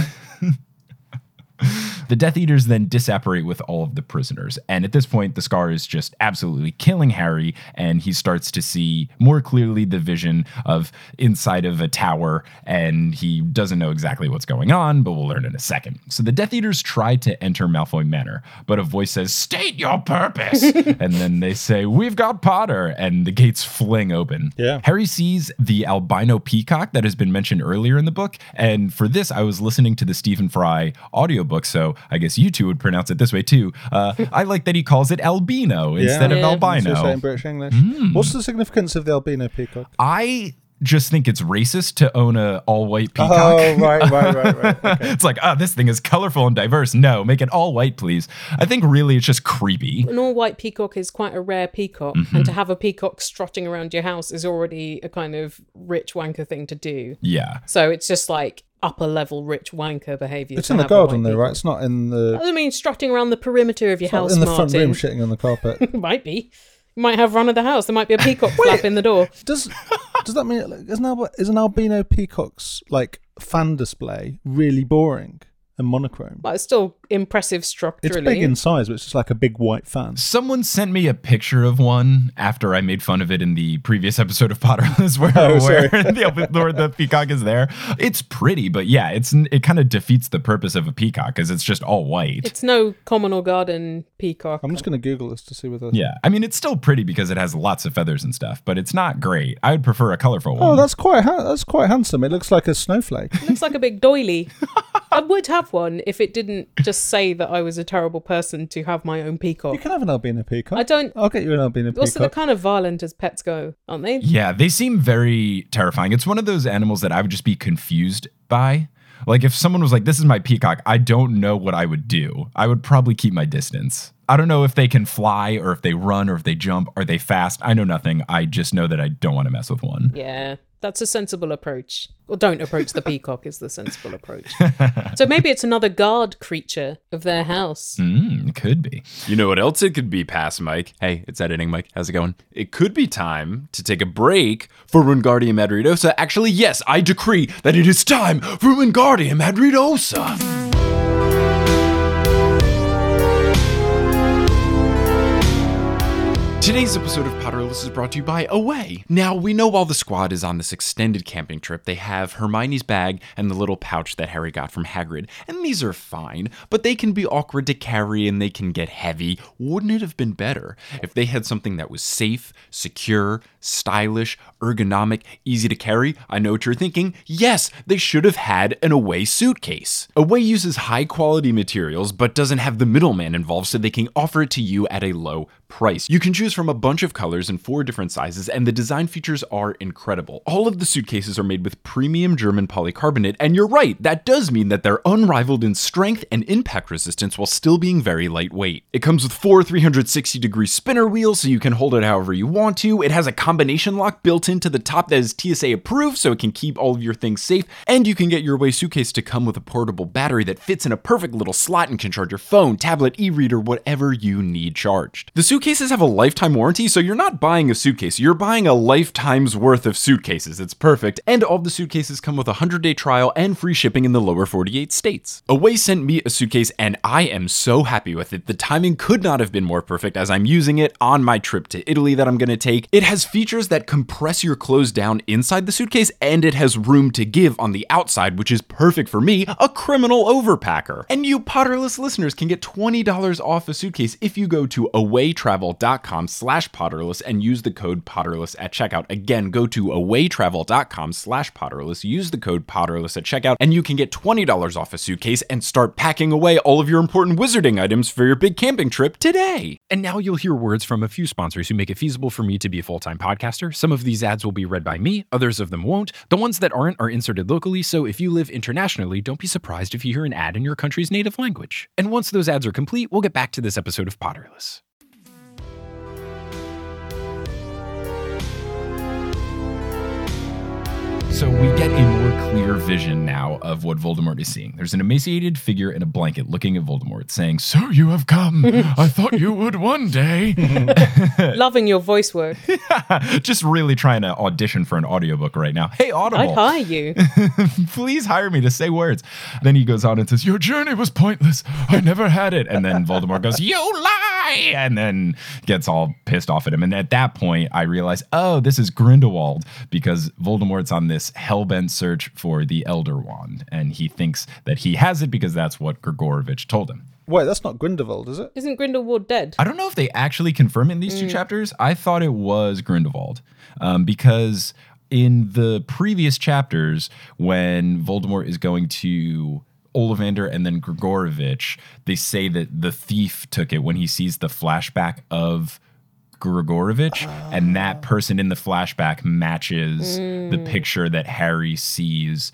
The Death Eaters then disapparate with all of the prisoners. And at this point, the Scar is just absolutely killing Harry. And he starts to see more clearly the vision of inside of a tower. And he doesn't know exactly what's going on, but we'll learn in a second. So the Death Eaters try to enter Malfoy Manor, but a voice says, "State your purpose." And then they say, "We've got Potter." And the gates fling open. Yeah. Harry sees the albino peacock that has been mentioned earlier in the book. And for this, I was listening to the Stephen Fry audiobook, so I guess you two would pronounce it this way too. Uh, I like that he calls it albino instead of Yeah. albino. It's also in British English. Hmm. What's the significance of the albino peacock? I just think it's racist to own a all-white peacock. Oh, right, right, right, right. Okay. It's like, oh, this thing is colorful and diverse. No, make it all white, please. I think really it's just creepy. An all-white peacock is quite a rare peacock, Mm-hmm. and to have a peacock strutting around your house is already a kind of rich wanker thing to do. Yeah. So it's just like upper-level rich wanker behaviour. It's to in the have a white garden though, right? peacock. It's not in the, I mean, strutting around the perimeter of your it's not house, in the Martin. front room shitting on the carpet. Might be. You might have run of the house. There might be a peacock flap in the door. Does does that mean like, is an, al- is an albino peacock's like fan display really boring and monochrome? But it's still impressive It's structurally. big in size, but it's just like a big white fan. Someone sent me a picture of one after I made fun of it in the previous episode of Potterless where, Oh, where, sorry. the, where the peacock is there. It's pretty, but yeah, it's it kind of defeats the purpose of a peacock because it's just all white. It's no common or garden peacock. I'm just going to Google this to see whether. Yeah, I mean, it's still pretty because it has lots of feathers and stuff, but it's not great. I would prefer a colorful one. Oh, that's quite ha- that's quite handsome. It looks like a snowflake. Looks like a big doily. I would have one if it didn't just say that I was a terrible person to have my own You peacock. can have an albino peacock. I don't. I'll get you an albino Also, they're peacock. kind of violent as pets go, aren't they? Yeah, they seem very terrifying. It's one of those animals that I would just be confused by. Like if someone was like, "This is my peacock," I don't know what I would do. I would probably keep my distance. I don't know if they can fly or if they run or if they jump. Are they fast? I know nothing. I just know that I don't want to mess with one. Yeah. That's a sensible approach. Or don't approach the peacock is the sensible approach. So maybe it's another guard creature of their house. Mm, it could be. You know what else it could be past, Mike? Hey, it's editing, Mike. How's it going? It could be time to take a break for Wingardium Adridosa. Actually, yes, I decree that it is time for Wingardium Adridosa. Today's episode of Potterless is brought to you by Away. Now, we know while the squad is on this extended camping trip, they have Hermione's bag and the little pouch that Harry got from Hagrid, and these are fine, but they can be awkward to carry and they can get heavy. Wouldn't it have been better if they had something that was safe, secure, stylish, ergonomic, easy to carry? I know what you're thinking. Yes, they should have had an Away suitcase. Away uses high-quality materials, but doesn't have the middleman involved, so they can offer it to you at a low price. You can choose from a bunch of colors in four different sizes, and the design features are incredible. All of the suitcases are made with premium German polycarbonate, and you're right, that does mean that they're unrivaled in strength and impact resistance while still being very lightweight. It comes with four three hundred sixty degree spinner wheels, so you can hold it however you want to. It has a combination lock built into the top that is T S A approved, so it can keep all of your things safe, and you can get your Away suitcase to come with a portable battery that fits in a perfect little slot and can charge your phone, tablet, e-reader, whatever you need charged. The suitcases have a lifetime warranty, so you're not buying a suitcase, you're buying a lifetime's worth of suitcases. It's perfect. And all the suitcases come with a one hundred day trial and free shipping in the lower forty-eight states. Away sent me a suitcase and I am so happy with it. The timing could not have been more perfect as I'm using it on my trip to Italy that I'm going to take. It has features that compress your clothes down inside the suitcase, and it has room to give on the outside, which is perfect for me, a criminal overpacker. And you Potterless listeners can get twenty dollars off a suitcase if you go to awaytravel.com slash Potterless and use the code Potterless at checkout. Again, go to awaytravel.com slash Potterless, use the code Potterless at checkout, and you can get twenty dollars off a suitcase and start packing away all of your important wizarding items for your big camping trip today. And now you'll hear words from a few sponsors who make it feasible for me to be a full-time podcaster. Some of these ads will be read by me, others of them won't. The ones that aren't are inserted locally, so if you live internationally, don't be surprised if you hear an ad in your country's native language. And once those ads are complete, we'll get back to this episode of Potterless. So we get a more clear vision now of what Voldemort is seeing. There's an emaciated figure in a blanket looking at Voldemort saying, "So you have come. I thought you would one day." Loving your voice work. Just really trying to audition for an audiobook right now. Hey, Audible. I'd hire you. Please hire me to say words. Then he goes on and says, "Your journey was pointless. I never had it." And then Voldemort goes, "You lie!" And then gets all pissed off at him. And at that point, I realize, oh, this is Grindelwald, because Voldemort's on this hellbent search for the Elder Wand, and he thinks that he has it because that's what Grigorovich told him. Wait, that's not Grindelwald, is it? Isn't Grindelwald dead? I don't know if they actually confirm it in these mm. two chapters. I thought it was Grindelwald, um, because in the previous chapters, when Voldemort is going to Ollivander and then Grigorovich, they say that the thief took it when he sees the flashback of Grigorovich, oh. and that person in the flashback matches mm. the picture that Harry sees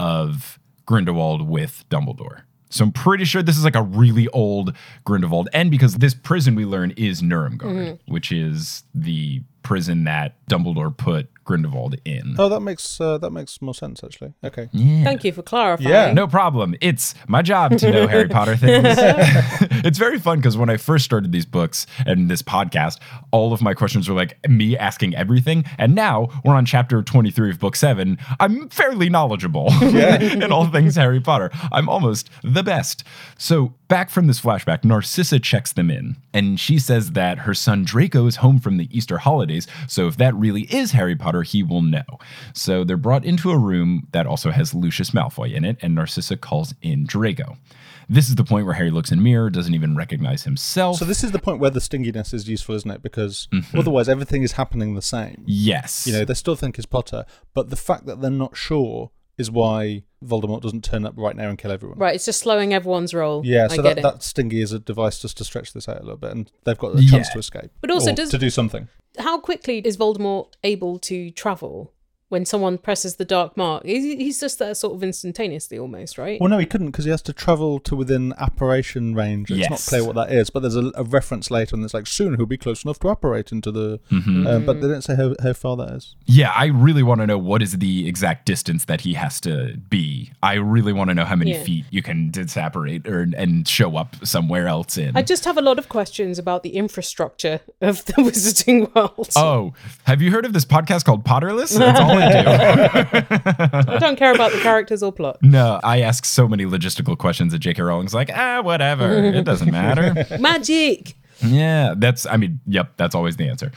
of Grindelwald with Dumbledore. So I'm pretty sure this is like a really old Grindelwald, and because this prison we learn is Nuremberg, mm-hmm. which is the prison that Dumbledore put Grindelwald in. Oh, that makes uh, that makes more sense, actually. Okay. Yeah. Thank you for clarifying. Yeah. No problem. It's my job to know Harry Potter things. It's very fun because when I first started these books and this podcast, all of my questions were like me asking everything. And now we're on chapter twenty-three of book seven. I'm fairly knowledgeable yeah. in all things Harry Potter. I'm almost the best. So back from this flashback, Narcissa checks them in, and she says that her son Draco is home from the Easter holidays. So if that really is Harry Potter, he will know. So they're brought into a room that also has Lucius Malfoy in it, and Narcissa calls in Draco. This is the point where Harry looks in a mirror, doesn't even recognize himself. So this is the point where the stinginess is useful, isn't it? Because mm-hmm. otherwise everything is happening the same. Yes. You know, they still think it's Potter, but the fact that they're not sure is why Voldemort doesn't turn up right now and kill everyone. Right, it's just slowing everyone's roll. Yeah, so I that, get that stingy is a device just to stretch this out a little bit, and they've got a chance yeah. to escape. But also, or does, to do something. How quickly is Voldemort able to travel? when someone presses the dark mark. He's, he's just there sort of instantaneously almost, right? Well, no, he couldn't because he has to travel to within apparition range. It's Yes. not clear what that is, but there's a, a reference later, and it's like soon he'll be close enough to apparate into the. Mm-hmm. Uh, but they didn't say how, how far that is. Yeah, I really want to know what is the exact distance that he has to be. I really want to know how many Yeah. feet you can disapparate or and show up somewhere else in. I just have a lot of questions about the infrastructure of the Wizarding World. Oh, have you heard of this podcast called Potterless? That's all I do. I don't care about the characters or plot. No, I ask so many logistical questions that J K. Rowling's like, ah, whatever. It doesn't matter. Magic! Yeah, that's, I mean, yep, that's always the answer.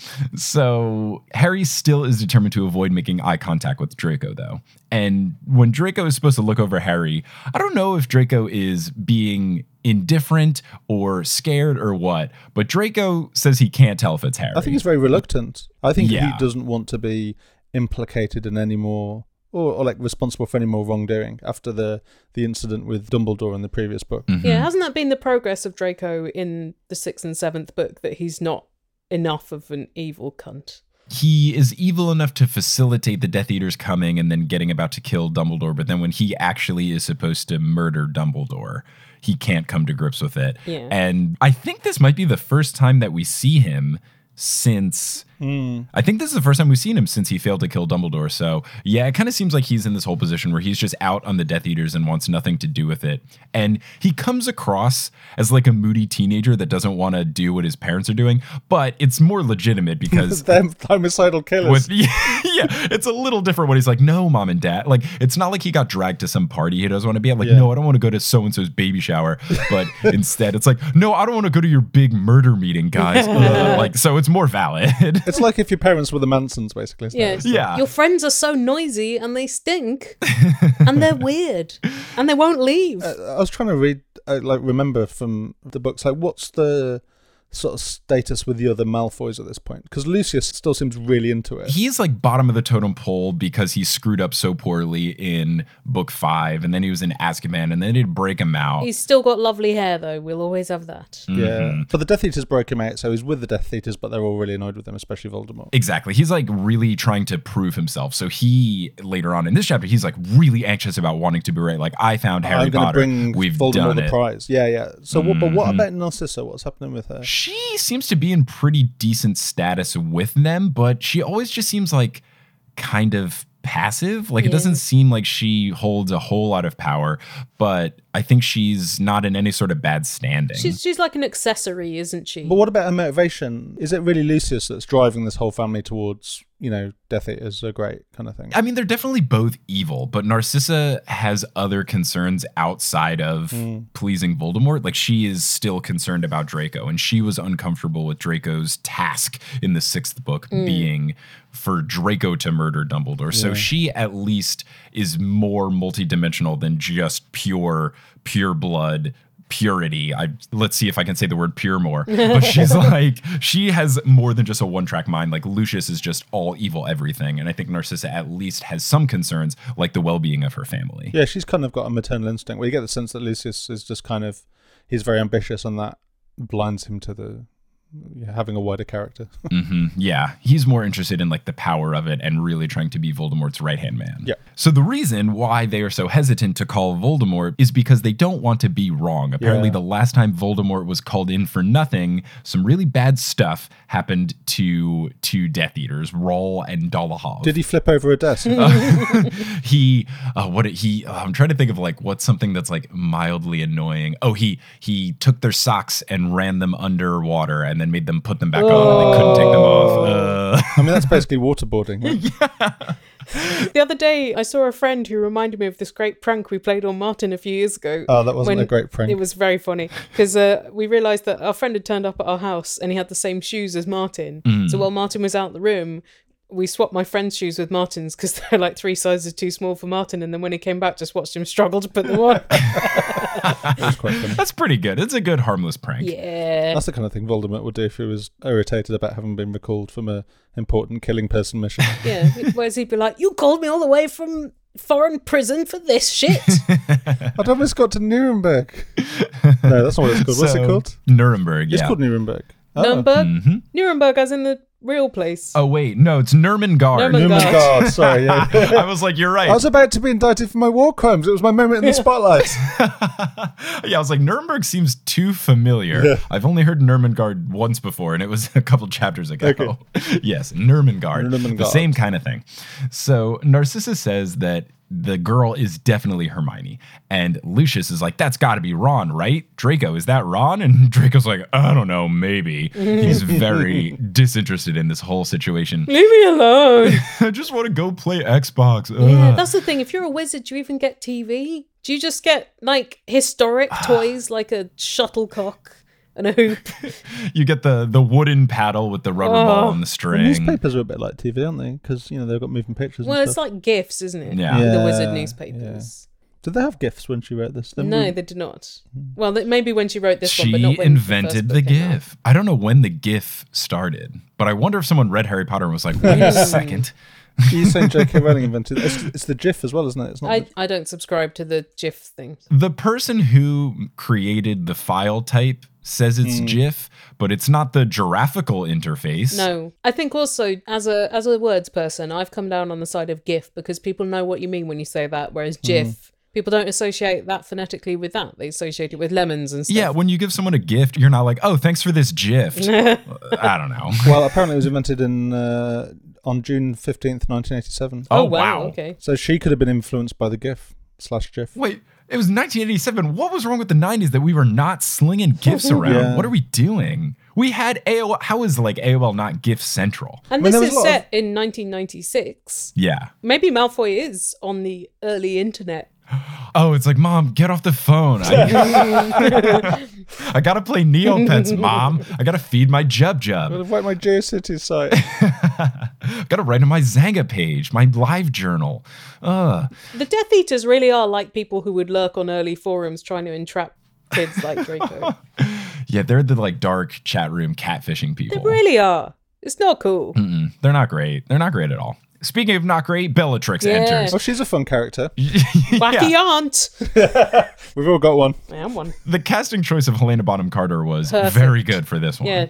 So Harry still is determined to avoid making eye contact with Draco, though. And when Draco is supposed to look over Harry, I don't know if Draco is being indifferent or scared or what, but Draco says he can't tell if it's Harry. I think he's very reluctant. I think Yeah. he doesn't want to be implicated in any more, or, or like responsible for any more wrongdoing after the the incident with Dumbledore in the previous book. Mm-hmm. Yeah, hasn't that been the progress of Draco in the sixth and seventh book, that he's not enough of an evil cunt? He is evil enough to facilitate the Death Eaters coming and then getting about to kill Dumbledore, but then when he actually is supposed to murder Dumbledore, he can't come to grips with it. Yeah. And I think this might be the first time that we see him since... Mm. I think this is the first time we've seen him since he failed to kill Dumbledore. So, yeah, it kind of seems like he's in this whole position where he's just out on the Death Eaters and wants nothing to do with it. And he comes across as like a moody teenager that doesn't want to do what his parents are doing, but it's more legitimate because... They're homicidal killers. With, yeah, yeah, it's a little different when he's like, no, mom and dad. Like, it's not like he got dragged to some party he doesn't want to be at. Like, Yeah. no, I don't want to go to so-and-so's baby shower. But instead, it's like, no, I don't want to go to your big murder meeting, guys. Uh, like, so it's more valid. It's like if your parents were the Mansons, basically. isn't Yeah. it? Yeah. Your friends are so noisy and they stink and they're weird and they won't leave. I was trying to read, uh, like, remember from the books, like, what's the sort of status with the other Malfoys at this point? Because Lucius still seems really into it. He's like bottom of the totem pole because he screwed up so poorly in book five, and then he was in Azkaban, and then he'd break him out. He's still got lovely hair though. We'll always have that. Mm-hmm. Yeah. But the Death Eaters broke him out, so he's with the Death Eaters, but they're all really annoyed with him, especially Voldemort. Exactly. He's like really trying to prove himself. So he, later on in this chapter, he's like really anxious about wanting to be right. Like, I found Harry I'm going to Potter. bring We've Voldemort done the it. prize. Yeah, yeah. So, what, but what Mhm. about Narcissa? What's happening with her? She seems to be in pretty decent status with them, but she always just seems like kind of passive. Like, it Yeah. doesn't seem like she holds a whole lot of power, but I think she's not in any sort of bad standing. She's she's like an accessory, isn't she? But what about her motivation? Is it really Lucius that's driving this whole family towards, you know, Death Eaters are great kind of thing? I mean, they're definitely both evil, but Narcissa has other concerns outside of pleasing Voldemort. Like, she is still concerned about Draco, and she was uncomfortable with Draco's task in the sixth book being for Draco to murder Dumbledore. So she at least is more multidimensional than just pure, pure blood purity. I let's see if I can say the word pure more. But she's like, she has more than just a one-track mind. Like, Lucius is just all evil everything. And I think Narcissa at least has some concerns, like the well-being of her family. Yeah, she's kind of got a maternal instinct where you get the sense that Lucius is just kind of, he's very ambitious, and that blinds him to the yeah, having a wider character. hmm Yeah, he's more interested in like the power of it and really trying to be Voldemort's right-hand man. Yeah. So the reason why they are so hesitant to call Voldemort is because they don't want to be wrong. Apparently, Yeah. the last time Voldemort was called in for nothing, some really bad stuff happened to to Death Eaters, Roll and Dolohov. Did he flip over a desk? he uh, what it, he uh, I'm trying to think of like what's something that's like mildly annoying. Oh, he he took their socks and ran them underwater and then made them put them back on and they couldn't take them off. Uh, I mean, that's basically waterboarding. Right? The other day, I saw a friend who reminded me of this great prank we played on Martin a few years ago. Oh, that wasn't when a great prank. It was very funny because uh, we realised that our friend had turned up at our house and he had the same shoes as Martin. Mm. So while Martin was out in the room, we swapped my friend's shoes with Martin's because they're like three sizes too small for Martin. And then when he came back, just watched him struggle to put them on. That's quite funny. that's pretty good. It's a good harmless prank. Yeah. That's the kind of thing Voldemort would do if he was irritated about having been recalled from a important killing person mission. Yeah. Whereas he'd be like, you called me all the way from foreign prison for this shit. I'd almost got to Nuremberg. No, that's not what it's called. What's So, it called? Nuremberg. It's Yeah. called Nuremberg. Oh. Nuremberg? Mhm. Nuremberg as in the real place. Oh, wait. No, it's Nurmengard. Nurmengard. Nurmengard, sorry. Yeah. I was like, you're right. I was about to be indicted for my war crimes. It was my moment in the spotlight. Yeah, I was like, Nuremberg seems too familiar. Yeah. I've only heard Nurmengard once before, and it was a couple chapters ago. Okay. Yes, Nurmengard. Nurmengard. The same kind of thing. So Narcissa says that the girl is definitely Hermione. And Lucius is like, that's got to be Ron, right? Draco, is that Ron? And Draco's like, I don't know, maybe. He's very disinterested in this whole situation. Leave me alone. I just want to go play Xbox. Yeah, Ugh. that's the thing. If you're a wizard, do you even get T V? Do you just get like historic toys like a shuttlecock and a hoop? You get the, the wooden paddle with the rubber Oh. ball and the Well, string. newspapers are a bit like T V, aren't they? Because, you know, they've got moving pictures Well, and it's stuff. like GIFs, isn't it? Yeah. The Yeah, wizard newspapers. Did they have GIFs when she wrote this? They No, wouldn't- they did not. Well, th- maybe when she wrote this one, She but not when invented the, the first book came out. GIF. I don't know when the GIF started, but I wonder if someone read Harry Potter and was like, wait a second. You're saying J K Rowling invented it's, it's the GIF as well, isn't it? It's not I, the- I don't subscribe to the GIF thing. The person who created the file type says it's Hmm. GIF, but it's not the giraffical interface. No, I think also as a as a words person, I've come down on the side of GIF because people know what you mean when you say that, whereas GIF, people don't associate that phonetically with that. They associate it with lemons and stuff. Yeah, when you give someone a gift, you're not like, oh, thanks for this gift. I don't know. Well, apparently it was invented in uh, on June fifteenth, nineteen eighty-seven. Oh, Oh, wow. wow. Okay. So she could have been influenced by the GIF slash GIF. Wait, it was nineteen eighty-seven. What was wrong with the nineties that we were not slinging GIFs around? Yeah. What are we doing? We had A O L. How is like A O L not GIF central? And I mean, this there was is a lot set in nineteen ninety-six. Yeah. Maybe Malfoy is on the early internet. Oh, it's like, Mom, get off the phone. I, I gotta play Neopets, Mom. I gotta feed my Jub Jub. I'll write my GeoCities site. Gotta write on my Zanga page, my live journal. Ugh. The Death Eaters really are like people who would lurk on early forums trying to entrap kids like Draco. Yeah, they're the like dark chat room catfishing They people. really are. It's not cool. Mm-mm. They're not great. They're not great at all. Speaking of not great, Bellatrix Yeah. enters. Oh, she's a fun character. Wacky Yeah. aunt. We've all got one. I am one. The casting choice of Helena Bonham Carter was Perfect. very good for this one. Yeah.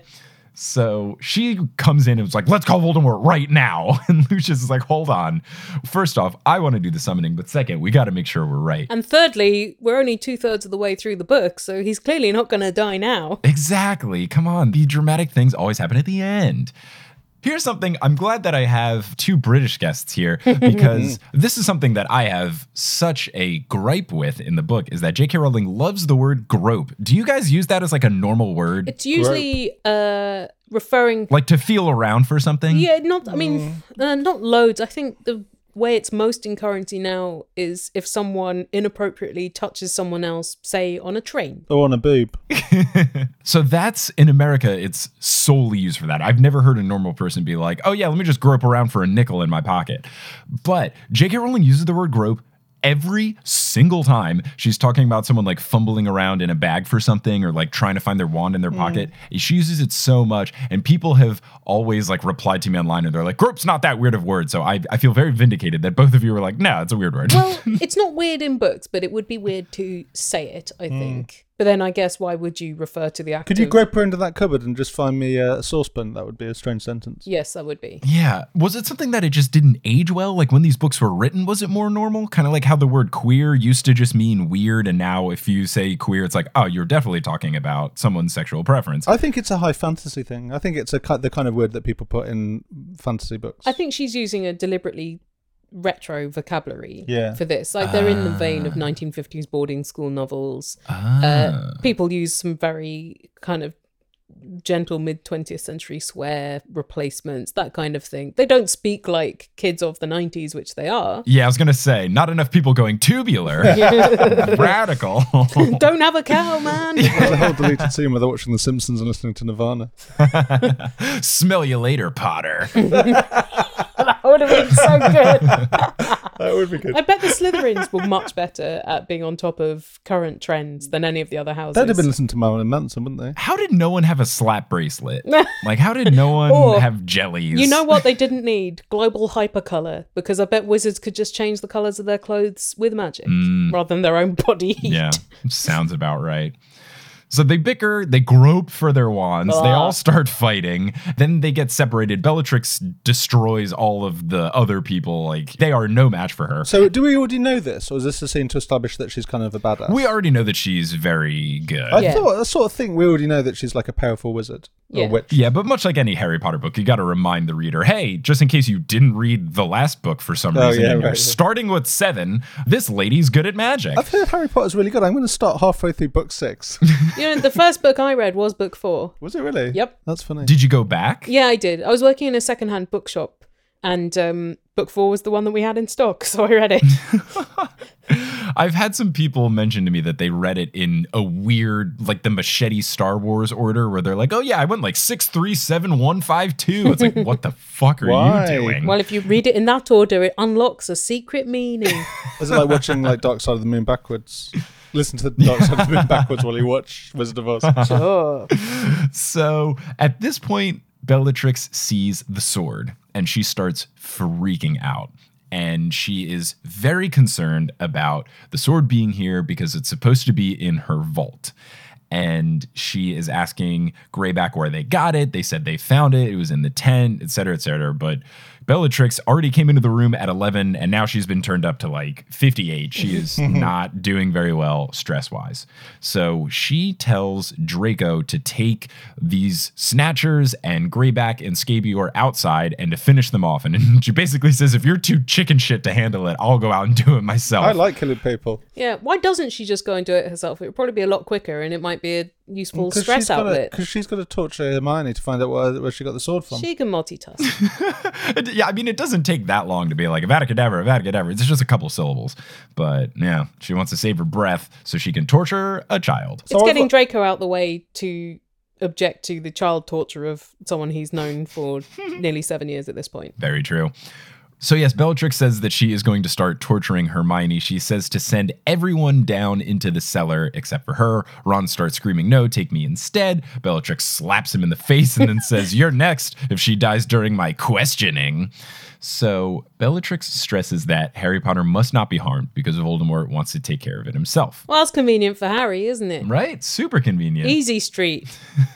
So she comes in and was like, let's call Voldemort right now. And Lucius is like, hold on. First off, I want to do the summoning, but second, we got to make sure we're right. And thirdly, we're only two thirds of the way through the book, so he's clearly not going to die now. Exactly. Come on. The dramatic things always happen at the end. Here's something. I'm glad that I have two British guests here because this is something that I have such a gripe with in the book is that J K Rowling loves the word grope. Do you guys use that as like a normal word? It's usually uh, referring. Like to feel around for something? Yeah, not. I mean, uh, not loads. I think the way it's most in currency now is if someone inappropriately touches someone else, say on a train. Or on a boob. So that's in America, it's solely used for that. I've never heard a normal person be like, oh yeah, let me just grope around for a nickel in my pocket. But J K Rowling uses the word grope every single time she's talking about someone like fumbling around in a bag for something or like trying to find their wand in their pocket. She uses it so much, and people have always like replied to me online and they're like, grope's not that weird of a word. So I, I feel very vindicated that both of you were like, no, it's a weird word. Well, it's not weird in books, but it would be weird to say it, I think. But then I guess why would you refer to the act Could you of- grope her into that cupboard and just find me uh, a saucepan? That would be a strange sentence. Yes, that would be. Yeah. Was it something that it just didn't age well? Like when these books were written, was it more normal? Kind of like how the word queer used to just mean weird. And now if you say queer, it's like, oh, you're definitely talking about someone's sexual preference. I think it's a high fantasy thing. I think it's a ki- the kind of word that people put in fantasy books. I think she's using a deliberately retro vocabulary Yeah. for this. Like they're in the vein of nineteen fifties boarding school novels. Ah. Uh, people use some very kind of gentle mid twentieth century swear replacements, that kind of thing. They don't speak like kids of the nineties, which they are. Yeah, I was going to say, not enough people going tubular. Radical. Don't have a cow, man. There's a whole deleted scene where they're watching The Simpsons and listening to Nirvana. Smell you later, Potter. That would have been so good. That would be good. I bet the Slytherins were much better at being on top of current trends than any of the other houses. They'd have been listening to Marilyn Manson, wouldn't they? How did no one have a slap bracelet? Like, how did no one Or- have jellies? You know what they didn't need? Global hypercolor, because I bet wizards could just change the colors of their clothes with magic rather than their own body heat. Yeah, sounds about right. So they bicker, they grope for their wands, Ugh. they all start fighting, then they get separated. Bellatrix destroys all of the other people, like, they are no match for her. So do we already know this, or is this a scene to establish that she's kind of a badass? We already know that she's very good. I Yeah. thought, I sort of think we already know that she's like a powerful wizard or Yeah. witch. Yeah, but much like any Harry Potter book, you got to remind the reader, hey, just in case you didn't read the last book for some Oh, reason, yeah, and you're right. starting with seven, this lady's good at magic. I've heard Harry Potter's really good. I'm going to start halfway through book six. You know, the first book I read was book four. Was it really? Yep. That's funny. Did you go back? Yeah, I did. I was working in a secondhand bookshop, and um, book four was the one that we had in stock, so I read it. I've had some people mention to me that they read it in a weird, like the Machete Star Wars order, where they're like, oh yeah, I went like six, three, seven, one, five, two. It's like, what the fuck are Why? you doing? Well, if you read it in that order, it unlocks a secret meaning. Is it like watching like Dark Side of the Moon backwards? Listen to the Dark Side of the Moon backwards while you watch Wizard of Oz. Sure. So at this point, Bellatrix sees the sword and she starts freaking out. And she is very concerned about the sword being here because it's supposed to be in her vault. And she is asking Greyback where they got it. They said they found it. It was in the tent, et cetera, et cetera. But Bellatrix already came into the room at eleven, and now she's been turned up to like fifty-eight. She is not doing very well stress-wise. So she tells Draco to take these Snatchers and Greyback and Scabior outside and to finish them off. And she basically says, if you're too chicken shit to handle it, I'll go out and do it myself. I like killing people. Yeah, why doesn't she just go and do it herself? It would probably be a lot quicker, and it might be a useful Because stress she's gotta- outlet. Because she's got to torture Hermione to find out where, where she got the sword from. She can multitask. Yeah, I mean, it doesn't take that long to be like, Avada Kedavra, Avada Kedavra. It's just a couple syllables. But yeah, she wants to save her breath so she can torture a child. It's I've getting got- Draco out the way to object to the child torture of someone he's known for nearly seven years at this point. Very true. So yes, Bellatrix says that she is going to start torturing Hermione. She says to send everyone down into the cellar except for her. Ron starts screaming, no, take me instead. Bellatrix slaps him in the face and then says, you're next if she dies during my questioning. So Bellatrix stresses that Harry Potter must not be harmed because Voldemort wants to take care of it himself. Well, that's convenient for Harry, isn't it? Right? Super convenient. Easy street.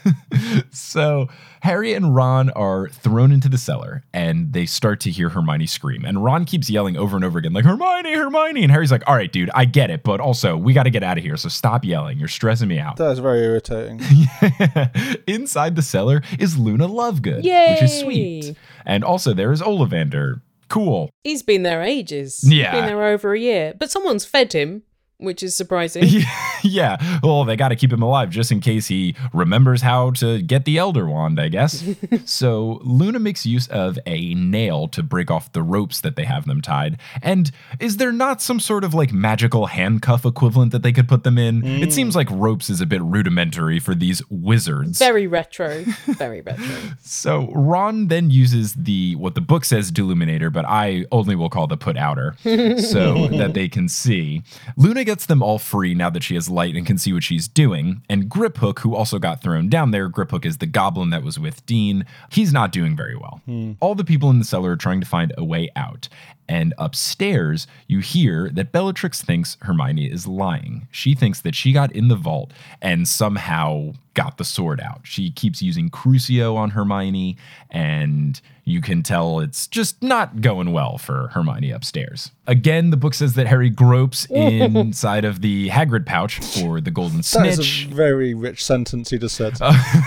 So Harry and Ron are thrown into the cellar and they start to hear Hermione scream. And Ron keeps yelling over and over again, like, Hermione, Hermione. And Harry's like, all right, dude, I get it. But also, we got to get out of here. So stop yelling. You're stressing me out. That is very irritating. Inside the cellar is Luna Lovegood, Yay! which is sweet. And also there is Ollivander. Cool. He's been there ages. Yeah. He's been there over a year. But someone's fed him, which is surprising. Yeah. Well, they got to keep him alive just in case he remembers how to get the Elder Wand, I guess. So Luna makes use of a nail to break off the ropes that they have them tied. And is there not some sort of like magical handcuff equivalent that they could put them in? Mm. It seems like ropes is a bit rudimentary for these wizards. Very retro. Very retro. So Ron then uses the, what the book says, Deluminator, but I only will call the put outer so that they can see. Luna gets them all free now that she has light and can see what she's doing. And Griphook, who also got thrown down there, Griphook is the goblin that was with Dean. He's not doing very well. All the people in the cellar are trying to find a way out. And upstairs, you hear that Bellatrix thinks Hermione is lying. She thinks that she got in the vault and somehow got the sword out. She keeps using Crucio on Hermione, and you can tell it's just not going well for Hermione upstairs. Again, the book says that Harry gropes inside of the Hagrid pouch for the golden That snitch. is a very rich sentence you just said.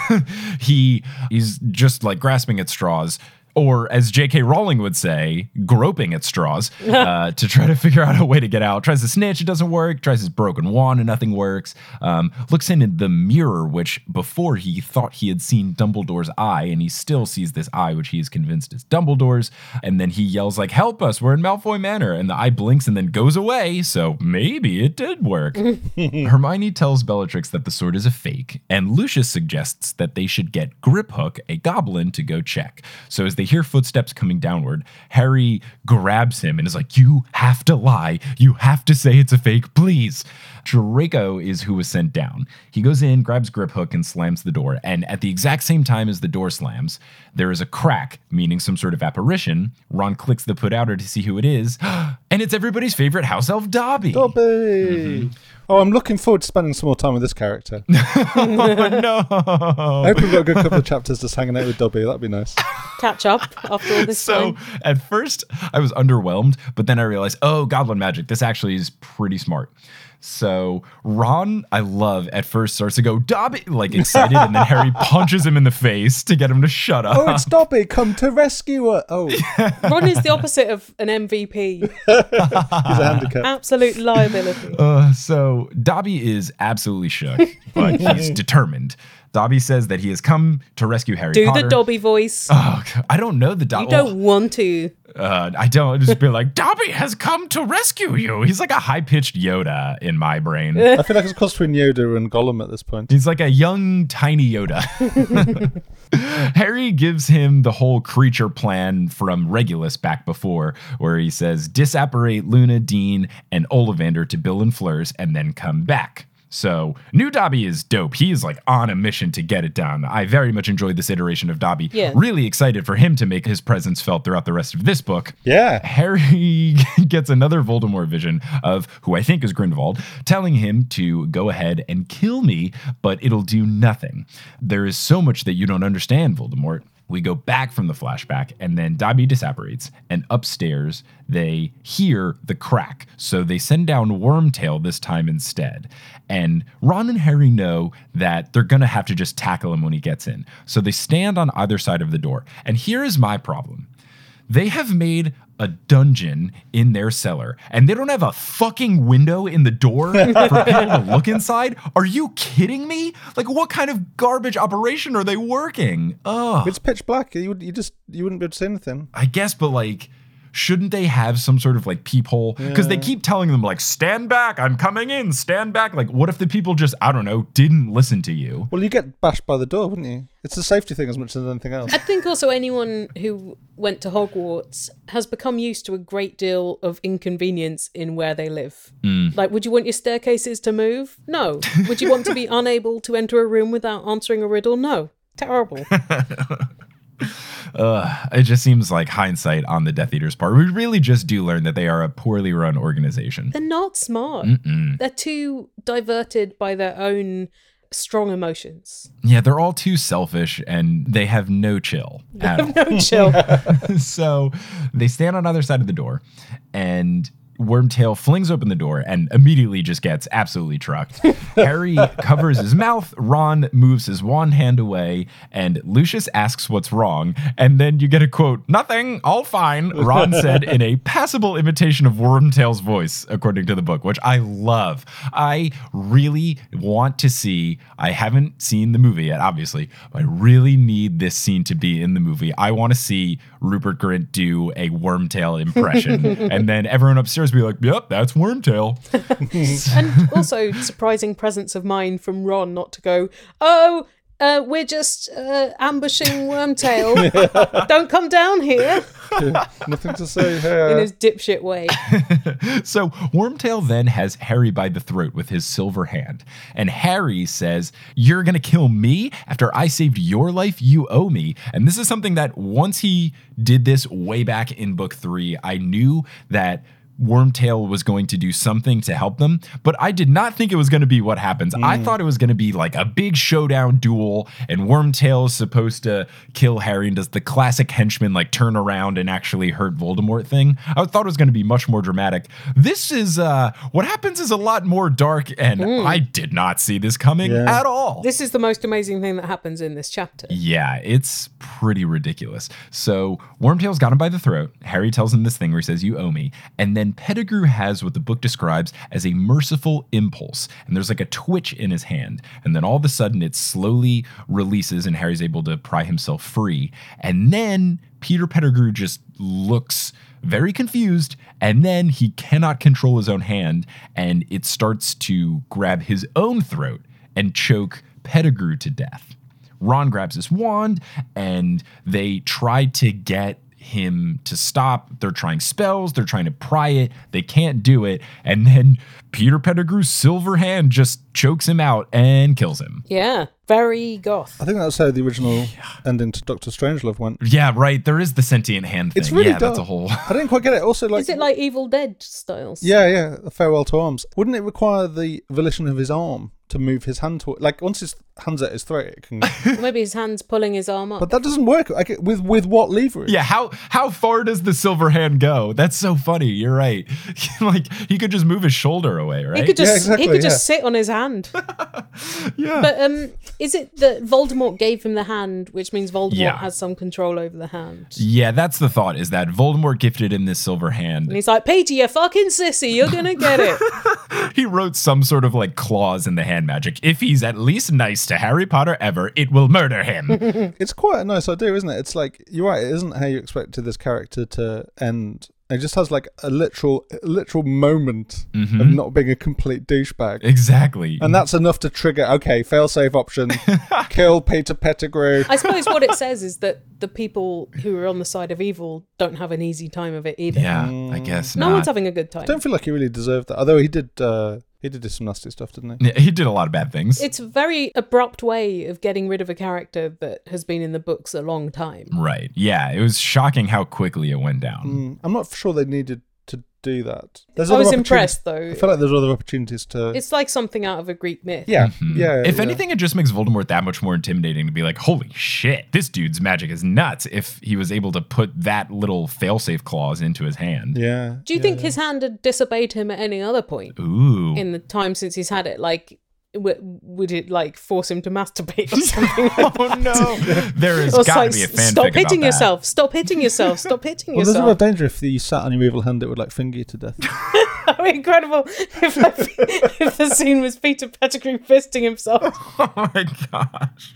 he he's just like grasping at straws, or as J K Rowling would say, groping at straws uh, to try to figure out a way to get out. Tries to snitch, it doesn't work. Tries his broken wand and nothing works. Um, looks in the mirror, which before he thought he had seen Dumbledore's eye, and he still sees this eye, which he is convinced is Dumbledore's. And then he yells like, help us, we're in Malfoy Manor. And the eye blinks and then goes away. So maybe it did work. Hermione tells Bellatrix that the sword is a fake, and Lucius suggests that they should get Griphook, a goblin, to go check. So as they hear footsteps coming downward, Harry grabs him and is like, you have to lie. You have to say it's a fake, please. Draco is who was sent down. He goes in, grabs Griphook, and slams the door. And at the exact same time as the door slams, there is a crack, meaning some sort of apparition. Ron clicks the put outer to see who it is. And it's everybody's favorite house elf, Dobby. Dobby! Oh, I'm looking forward to spending some more time with this character. Oh, no. I hope we've got a good couple of chapters just hanging out with Dobby. That'd be nice. Catch up after all this So time. at first I was underwhelmed, but then I realized, oh, goblin magic, this actually is pretty smart. So Ron, I love, at first starts to go, Dobby, like excited, and then Harry punches him in the face to get him to shut up. Oh, it's Dobby, come to rescue her. Oh, he's Ron is the opposite of an M V P. a handicap. Absolute liability. Uh, so Dobby is absolutely shook, but he's determined. Dobby says that he has come to rescue Harry Do Potter. the Dobby voice. Oh, God, I don't know the Dobby. You don't want to. Uh, I don't just be like, Dobby has come to rescue you. He's like a high-pitched Yoda in my brain. I feel like it's a cross between Yoda and Gollum at this point. He's like a young, tiny Yoda. Harry gives him the whole creature plan from Regulus back before, where he says, disapparate Luna, Dean, and Ollivander to Bill and Fleurs, and then come back. So, new Dobby is dope. He is like on a mission to get it done. I very much enjoyed this iteration of Dobby. Yeah. Really excited for him to make his presence felt throughout the rest of this book. Yeah. Harry gets another Voldemort vision of who I think is Grindelwald, telling him to go ahead and kill me, but it'll do nothing. There is so much that you don't understand, Voldemort. We go back from the flashback, and then Dobby disapparates, and upstairs they hear the crack, so they send down Wormtail this time instead. And Ron and Harry know that they're gonna have to just tackle him when he gets in, so they stand on either side of the door. And here is my problem. They have made a dungeon in their cellar, and they don't have a fucking window in the door for people to look inside. Are you kidding me? Like, what kind of garbage operation are they working? Ugh. It's pitch black. You would, you just, you wouldn't be able to see anything. I guess, but like, shouldn't they have some sort of like peephole? Because they keep telling them like, stand back, I'm coming in, stand back. Like, what if the people just, I don't know, didn't listen to you? Well, you get bashed by the door, wouldn't you? It's a safety thing as much as anything else. I think also anyone who went to Hogwarts has become used to a great deal of inconvenience in where they live. Mm. Like, would you want your staircases to move? No. Would you want to be unable to enter a room without answering a riddle? No. Terrible. Uh, it just seems like hindsight on the Death Eaters' part. We really just do learn that they are a poorly run organization. They're not smart. Mm-mm. They're too diverted by their own strong emotions. Yeah, they're all too selfish and they have no chill at all. No chill. So they stand on either side of the door, and Wormtail flings open the door and immediately just gets absolutely trucked. Harry covers his mouth, Ron moves his wand hand away, and Lucius asks what's wrong, and then you get a quote, "Nothing, all fine," Ron said in a passable imitation of Wormtail's voice, according to the book, which I love. I really want to see, I haven't seen the movie yet, obviously, but I really need this scene to be in the movie. I want to see Rupert Grint do a Wormtail impression, and then everyone upstairs be like, yep, that's Wormtail. And also surprising presence of mind from Ron not to go, oh, uh, we're just uh, ambushing Wormtail. Don't come down here. Nothing to say here. In his dipshit way. So Wormtail then has Harry by the throat with his silver hand. And Harry says, "You're going to kill me? After I saved your life, you owe me." And this is something that once he did this way back in book three, I knew that Wormtail was going to do something to help them, but I did not think it was going to be what happens. Mm. I thought it was going to be like a big showdown duel, and Wormtail is supposed to kill Harry and does the classic henchman like turn around and actually hurt Voldemort thing. I thought it was going to be much more dramatic. This is, uh, what happens is a lot more dark, and mm. I did not see this coming yeah. at all. This is the most amazing thing that happens in this chapter. Yeah, it's pretty ridiculous. So Wormtail's got him by the throat. Harry tells him this thing where he says, "You owe me." And then Pettigrew has what the book describes as a merciful impulse, and there's like a twitch in his hand, and then all of a sudden it slowly releases and Harry's able to pry himself free, and then Peter Pettigrew just looks very confused, and then he cannot control his own hand, and it starts to grab his own throat and choke Pettigrew to death. Ron grabs his wand, and they try to get him to stop. They're trying spells. They're trying to pry it. They can't do it. And then Peter Pettigrew's silver hand just chokes him out and kills him. Yeah, very goth. I think that's how the original ending to Doctor Strangelove went. Yeah, right. There is the sentient hand thing. It's really yeah, dumb. that's a whole... I didn't quite get it. Also, like, Is it like Evil Dead styles? yeah, yeah, a farewell to arms. Wouldn't it require the volition of his arm to move his hand to like once his hand's at his throat, it can. Or maybe his hand's pulling his arm up. But that doesn't work. Like with with what leverage? Yeah, how how far does the silver hand go? That's so funny. You're right. Like he could just move his shoulder away, right? He could just Yeah, exactly, he could just yeah. sit on his hand. yeah. But um, is it that Voldemort gave him the hand, which means Voldemort Yeah. has some control over the hand? yeah, that's the thought. Is that Voldemort gifted him this silver hand? And he's like, Peter, you fucking sissy, you're gonna get it. He wrote some sort of like clause in the hand magic. If he's at least nice to Harry Potter ever, it will murder him. It's quite a nice idea, isn't it? It's like you're right. It isn't how you expected this character to end. It just has like a literal, a literal moment Mm-hmm. of not being a complete douchebag. Exactly. And that's enough to trigger, okay, fail-safe option, kill Peter Pettigrew. I suppose what it says is that the people who are on the side of evil don't have an easy time of it either. yeah, I guess No not. one's having a good time. I don't feel like he really deserved that. Although he did, uh, he did do some nasty stuff, didn't he? Yeah, he did a lot of bad things. It's a very abrupt way of getting rid of a character that has been in the books a long time. Right. Yeah, it was shocking how quickly it went down. Mm, I'm not sure they needed to do that. There's I other was opportuni- impressed though. I feel like there's other opportunities to. It's like something out of a Greek myth. yeah, Mhm. yeah. If yeah. anything, it just makes Voldemort that much more intimidating to be like, holy shit, this dude's magic is nuts if he was able to put that little failsafe clause into his hand. yeah. Do you yeah, think yeah. his hand had disobeyed him at any other point Ooh. in the time since he's had it? Like, w- would it like force him to masturbate or something? Like oh no. There has Or it's got to like, be a fanfic stop about hitting that. yourself! Stop hitting yourself! Stop hitting Well, there's a real yourself! danger if you sat on your evil hand, it would like finger you to death. How incredible if, I, if the scene was Peter Pettigrew fisting himself. Oh my gosh.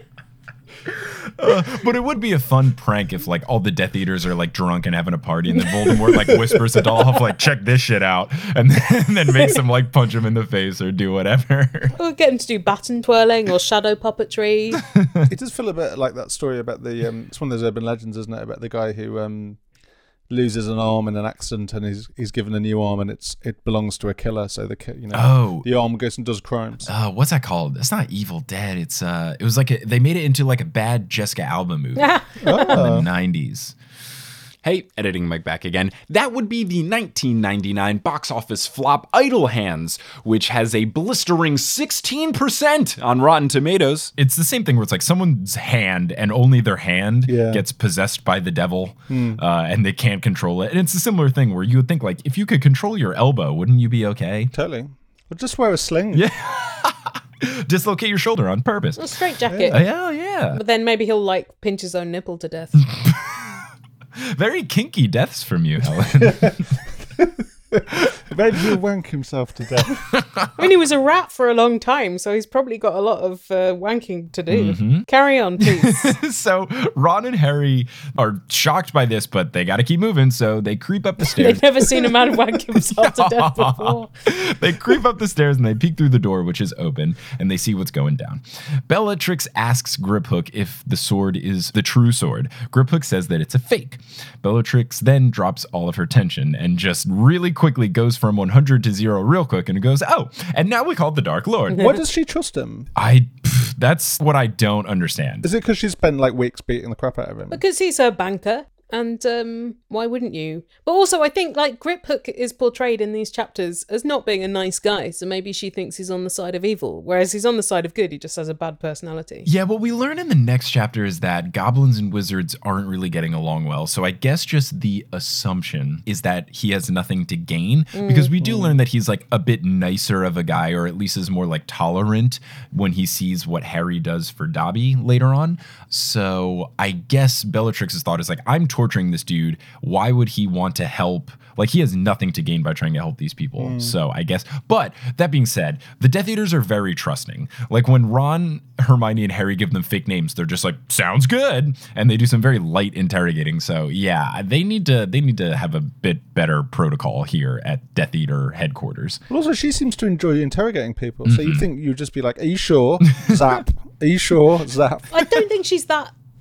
Uh, but it would be a fun prank if like all the Death Eaters are like drunk and having a party and then Voldemort like whispers to Dolph like check this shit out and then, and then makes him like punch him in the face or do whatever. We'll get him to do baton twirling or shadow puppetry. It does feel a bit like that story about the. Um, it's one of those urban legends, isn't it? About the guy who um, loses an arm in an accident and he's he's given a new arm and it's it belongs to a killer, so the ki- you know Oh. the arm goes and does crimes. Uh, what's that called? It's not Evil Dead. It's uh, it was like a, they made it into like a bad Jessica Alba movie in the nineties. Hey, editing Mike back again. That would be the nineteen ninety-nine box office flop Idle Hands, which has a blistering sixteen percent on Rotten Tomatoes. It's the same thing where it's like someone's hand and only their hand Yeah. gets possessed by the devil uh, and they can't control it. And it's a similar thing where you would think like if you could control your elbow, wouldn't you be okay? Totally. Well, just wear a sling. Yeah. Dislocate your shoulder on purpose. A straight jacket. Uh, yeah, yeah. But then maybe he'll like pinch his own nipple to death. Very kinky deaths from you, Helen. Maybe he'll wank himself to death. I mean, he was a rat for a long time, so he's probably got a lot of uh, wanking to do. Carry on, please. So Ron and Harry are shocked by this, but they got to keep moving. So they creep up the stairs. They've never seen a man wank himself to death before. They creep up the stairs and they peek through the door, which is open, and they see what's going down. Bellatrix asks Griphook if the sword is the true sword. Griphook says that it's a fake. Bellatrix then drops all of her tension and just really quickly goes from one hundred to zero real quick and goes, oh, and now we call the Dark Lord. Why does she trust him? I, pff, that's what I don't understand. Is it because she's spent like weeks beating the crap out of him? Because he's a banker. And um, why wouldn't you? But also, I think like Griphook is portrayed in these chapters as not being a nice guy. So maybe she thinks he's on the side of evil, whereas he's on the side of good. He just has a bad personality. Yeah, what we learn in the next chapter is that goblins and wizards aren't really getting along well. So I guess just the assumption is that he has nothing to gain because we do learn that he's like a bit nicer of a guy, or at least is more like tolerant when he sees what Harry does for Dobby later on. So I guess Bellatrix's thought is like, I'm torturing this dude. Why would he want to help? Like, he has nothing to gain by trying to help these people. Mm. So I guess, but that being said, the Death Eaters are very trusting. Like when Ron, Hermione, and Harry give them fake names, they're just like, sounds good. And they do some very light interrogating. So yeah, they need to, they need to have a bit better protocol here at Death Eater headquarters. Well, also, she seems to enjoy interrogating people. So you think you'd just be like, are you sure? Zap. Are you sure? Zap. I don't think she's that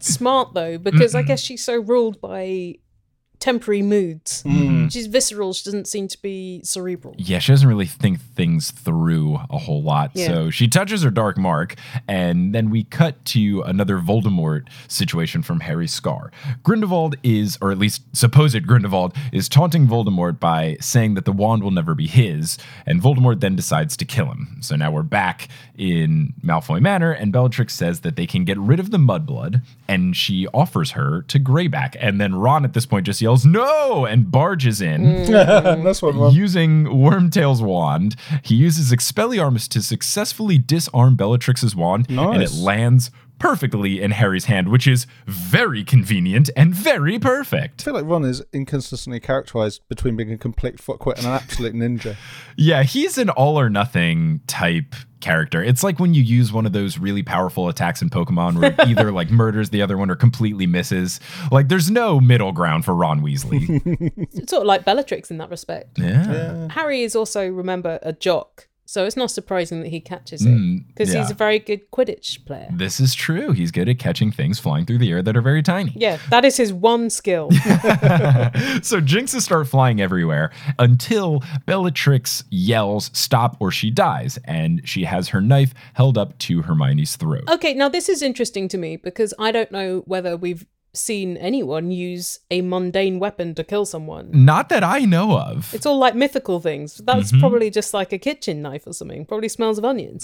smart though, because I guess she's so ruled by temporary moods. Mm. She's visceral. She doesn't seem to be cerebral. Yeah, she doesn't really think things through a whole lot. Yeah. So she touches her dark mark, and then we cut to another Voldemort situation from Harry's scar. Grindelwald is, or at least supposed Grindelwald, is taunting Voldemort by saying that the wand will never be his, and Voldemort then decides to kill him. So now we're back in Malfoy Manor, and Bellatrix says that they can get rid of the mudblood, and she offers her to Greyback. And then Ron at this point just yells, "No!" and barges in. That's what Ron. Using Wormtail's wand, he uses Expelliarmus to successfully disarm Bellatrix's wand, and it Nice. lands perfectly in Harry's hand, which is very convenient and very I perfect. feel like Ron is inconsistently characterized between being a complete fuckwit and an absolute ninja. Yeah, he's an all or nothing type character. It's like when you use one of those really powerful attacks in Pokemon where it either like murders the other one or completely misses. Like there's no middle ground for Ron Weasley. It's sort of like Bellatrix in that respect. Yeah. Yeah. Harry is also, remember, a jock, so it's not surprising that he catches it because Mm, yeah. he's a very good Quidditch player. This is true. He's good at catching things flying through the air that are very tiny. Yeah, that is his one skill. So jinxes start flying everywhere until Bellatrix yells, "Stop or she dies," and she has her knife held up to Hermione's throat. Okay, now this is interesting to me because I don't know whether we've seen anyone use a mundane weapon to kill someone. Not that I know of. It's all like mythical things. That's Mm-hmm. probably just like a kitchen knife or something. Probably smells of onions.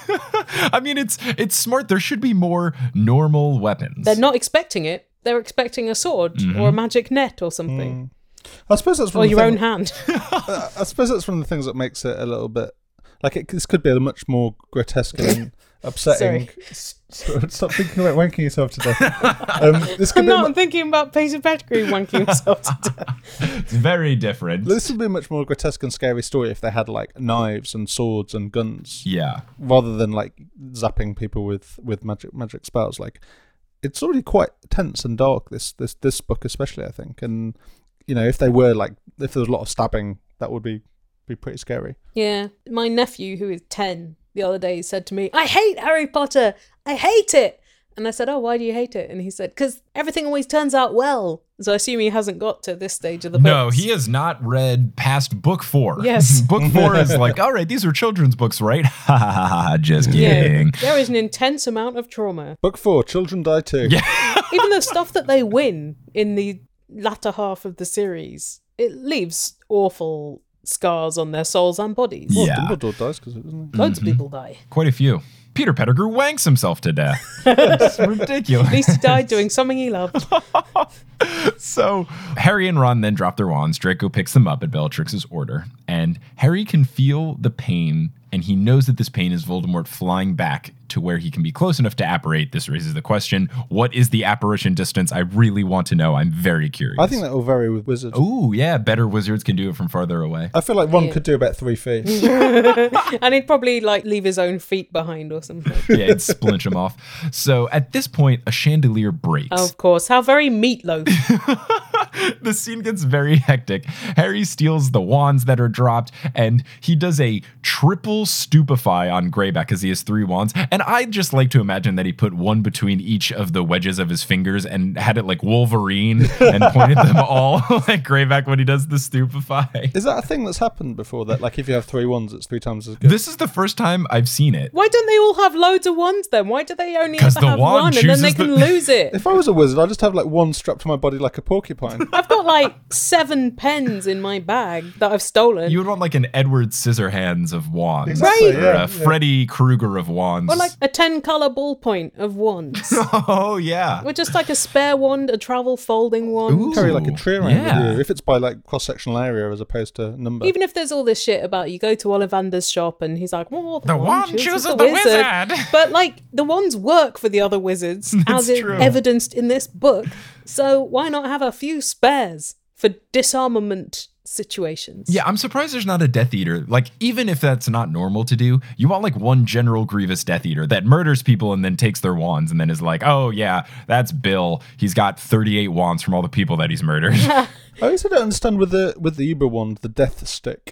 I mean, it's it's smart. There should be more normal weapons. They're not expecting it. They're expecting a sword Mm-hmm. or a magic net or something. I suppose that's one Or of the your own thing- hand. I suppose that's one of the things that makes it a little bit like it, this could be a much more grotesque and upsetting. S- Stop thinking about wanking yourself to death. Um, this could I'm be a not mu- thinking about Peter Pettigrew wanking himself to death. It's very different. this would be a much more grotesque and scary story if they had like knives and swords and guns Yeah. rather than like zapping people with, with magic magic spells. Like it's already quite tense and dark. This this this book especially, I think, and you know if they were like if there was a lot of stabbing, that would be be pretty scary. Yeah. My nephew, who is ten, the other day said to me, "I hate Harry Potter. I hate it." And I said, "Oh, why do you hate it?" And he said, "Because everything always turns out well." So I assume he hasn't got to this stage of the book. No, he has not read past book four. Yes. Book four is like, all right, these are children's books, right? Ha ha ha ha. Just Yeah, kidding. there is an intense amount of trauma. Book four, children die too. Yeah. Even the stuff that they win in the latter half of the series, it leaves awful scars on their souls and bodies. Well, Yeah. Dumbledore dies because it doesn't. Loads of people die. Quite a few. Peter Pettigrew wanks himself to death. It's ridiculous. At least he died doing something he loved. So Harry and Ron then drop their wands. Draco picks them up at Bellatrix's order, and Harry can feel the pain, and he knows that this pain is Voldemort flying back to where he can be close enough to apparate. This raises the question, what is the apparition distance? I really want to know. I'm very curious. I think that will vary with wizards. Ooh, yeah, better wizards can do it from farther away. I feel like Ron Yeah. could do about three feet. And he'd probably like leave his own feet behind or something. Yeah, it'd splinch him off. So at this point, a chandelier breaks. Of course. How very meatloaf. The scene gets very hectic. Harry steals the wands that are dropped, and he does a triple stupefy on Greyback because he has three wands. And I'd just like to imagine that he put one between each of the wedges of his fingers and had it like Wolverine and pointed them all like Greyback when he does the stupefy. Is that a thing that's happened before? That like if you have three wands, it's three times as good. This is the first time I've seen it. Why don't they all have loads of wands then? Why do they only 'Cause ever the have wand one and then they chooses can the- lose it? If I was a wizard, I'd just have like one strapped to my body like a porcupine. I've got like seven pens in my bag that I've stolen. You would want like an Edward Scissorhands of wands. Exactly, Right. Or yeah, a Freddy Krueger of wands. Or like a ten colour ballpoint of wands. Oh, yeah. Or just like a spare wand, a travel folding wand. Ooh. Carry like a tree around Yeah. with you if it's by like cross sectional area as opposed to number. Even if there's all this shit about you go to Ollivander's shop and he's like, well, the, The wand wand chooses chooses the, the wizard. wizard. But like the wands work for the other wizards, That's as is true. evidenced in this book. So why not have a few spares for disarmament situations? Yeah, I'm surprised there's not a Death Eater. Like, even if that's not normal to do, you want like one General Grievous Death Eater that murders people and then takes their wands and then is like, oh yeah, that's Bill. He's got thirty-eight wands from all the people that he's murdered. I also don't understand with the with the Uber wand, the death stick.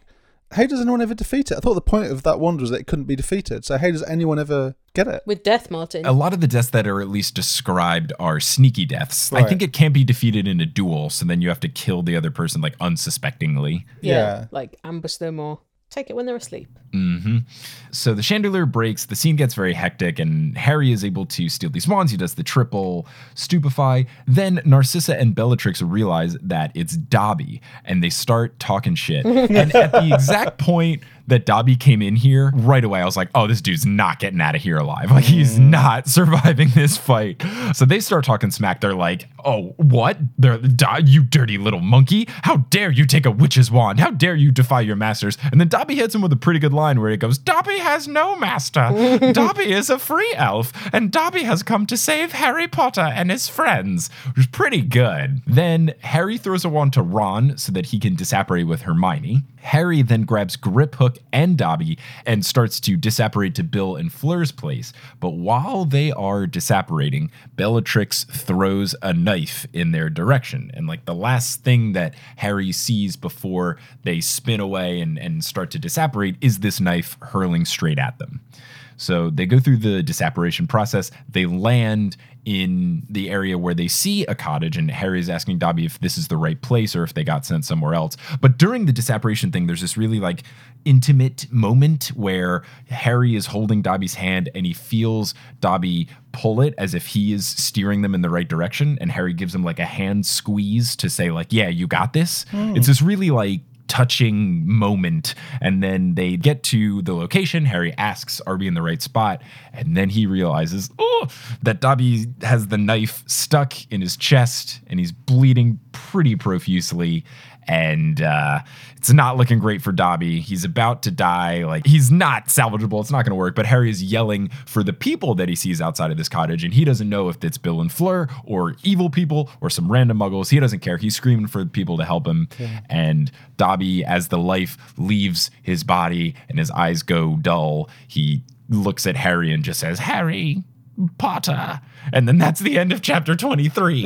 how does anyone ever defeat it? I thought the point of that wand was that it couldn't be defeated. So how does anyone ever get it? With death, Martin. A lot of the deaths that are at least described are sneaky deaths. Right. I think it can't be defeated in a duel, so then you have to kill the other person like unsuspectingly. yeah, Yeah. like ambush them or take it when they're asleep. Mm-hmm. So the chandelier breaks, the scene gets very hectic, and Harry is able to steal these wands. He does the triple stupefy. Then Narcissa and Bellatrix realize that it's Dobby, and they start talking shit. And at the exact point that Dobby came in here, right away I was like, oh, this dude's not getting out of here alive. Like, he's not surviving this fight. So they start talking smack. They're like, oh, what? They're, you dirty little monkey. How dare you take a witch's wand? How dare you defy your masters? And then Dobby hits him with a pretty good line where he goes, Dobby has no master. Dobby is a free elf, and Dobby has come to save Harry Potter and his friends, which is pretty good. Then Harry throws a wand to Ron so that he can disapparate with Hermione. Harry then grabs Griphook and Dobby and starts to disapparate to Bill and Fleur's place. But while they are disapparating, Bellatrix throws a knife in their direction. And like the last thing that Harry sees before they spin away and, and start to disapparate is this knife hurling straight at them. So they go through the disapparation process. They land in the area where they see a cottage, and Harry's asking Dobby if this is the right place or if they got sent somewhere else. But during the disapparation thing, there's this really like intimate moment where Harry is holding Dobby's hand and he feels Dobby pull it as if he is steering them in the right direction. And Harry gives him like a hand squeeze to say like, yeah, you got this. Mm. It's this really like touching moment. And then they get to the location. Harry asks, are we in the right spot? And then he realizes oh, that Dobby has the knife stuck in his chest and he's bleeding pretty profusely. And uh, it's not looking great for Dobby. He's about to die. Like, he's not salvageable. It's not going to work. But Harry is yelling for the people that he sees outside of this cottage. And he doesn't know if it's Bill and Fleur or evil people or some random muggles. He doesn't care. He's screaming for people to help him. Yeah. And Dobby, as the life leaves his body and his eyes go dull, he looks at Harry and just says, Harry Potter. And then that's the end of chapter twenty-three.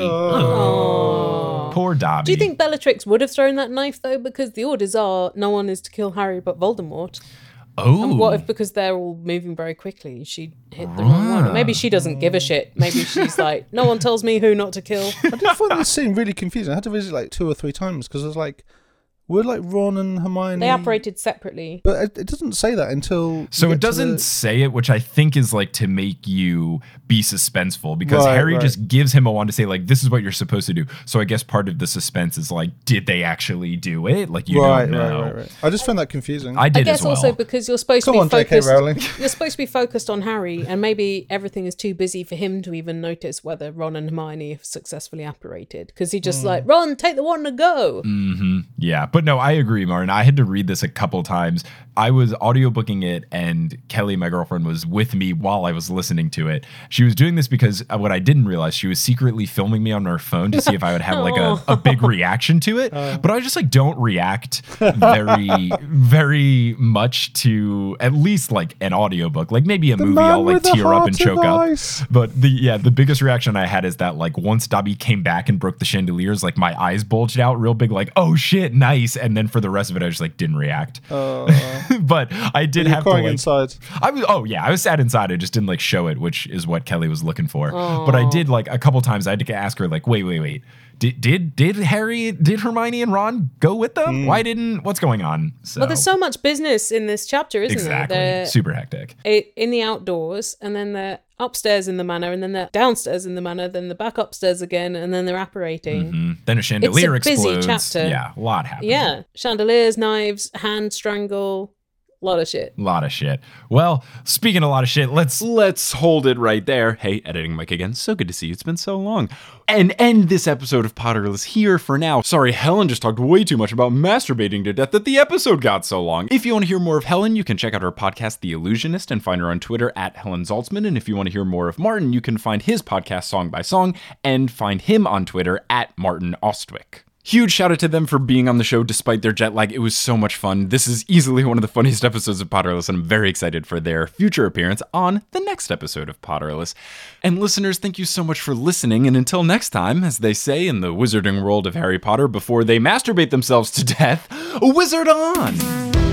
Oh. Poor Dobby. Do you think Bellatrix would have thrown that knife, though? Because the orders are no one is to kill Harry but Voldemort. Oh. And what if, because they're all moving very quickly, she hit the wrong one? Maybe she doesn't give a shit. Maybe she's like, no one tells me who not to kill. I did find this scene really confusing. I had to visit like two or three times because I was like, were like Ron and Hermione... They operated separately. But it, it doesn't say that until... So it doesn't the... say it, which I think is like to make you be suspenseful, because right, Harry right. just gives him a wand to say like, this is what you're supposed to do. So I guess part of the suspense is like, did they actually do it? Like, you right, don't know. Right, right, right. I just found that confusing. I did I guess as well. also because you're supposed Come to be on, focused... J K Rowling. You're supposed to be focused on Harry, and maybe everything is too busy for him to even notice whether Ron and Hermione have successfully apparated. Because he just mm. like, Ron, take the wand and go. Mm-hmm. Yeah, but no, I agree, Martin. I had to read this a couple times. I was audiobooking it, and Kelly, my girlfriend, was with me while I was listening to it. She was doing this because what I didn't realize, she was secretly filming me on her phone to see if I would have like a, a big reaction to it. Uh, but I just like don't react very, very much to at least like an audiobook. Like maybe a movie, I'll like tear up and choke up. But the yeah, the biggest reaction I had is that like once Dobby came back and broke the chandeliers, like my eyes bulged out real big, like, oh shit, nice. And then for the rest of it, I just like didn't react. Uh, but I did have to like, inside. I was oh yeah, I was sad inside. I just didn't like show it, which is what Kelly was looking for. Aww. But I did like a couple times. I had to ask her like, wait, wait, wait. Did did did Harry, did Hermione and Ron go with them? Mm. Why didn't? What's going on? So, well, there's so much business in this chapter, isn't exactly. there? Exactly, super hectic. It, in the outdoors, and then they're upstairs in the manor, and then they're downstairs in the manor, then they're back upstairs again, and then they're apparating. Mm-hmm. Then a chandelier it's a busy explodes. Chapter. Yeah, a lot happening. Yeah, chandeliers, knives, hand strangle. A lot of shit. A lot of shit. Well, speaking of a lot of shit, let's let's hold it right there. Hey, editing Mike again. So good to see you. It's been so long. And end this episode of Potterless here for now. Sorry, Helen just talked way too much about masturbating to death that the episode got so long. If you want to hear more of Helen, you can check out her podcast, The Illusionist, and find her on Twitter at Helen Zaltzman. And if you want to hear more of Martin, you can find his podcast, Song by Song, and find him on Twitter at Martin Ostwick. Huge shout out to them for being on the show despite their jet lag. It was so much fun. This is easily one of the funniest episodes of Potterless, and I'm very excited for their future appearance on the next episode of Potterless. And listeners, thank you so much for listening, and until next time, as they say in the wizarding world of Harry Potter before they masturbate themselves to death, wizard on!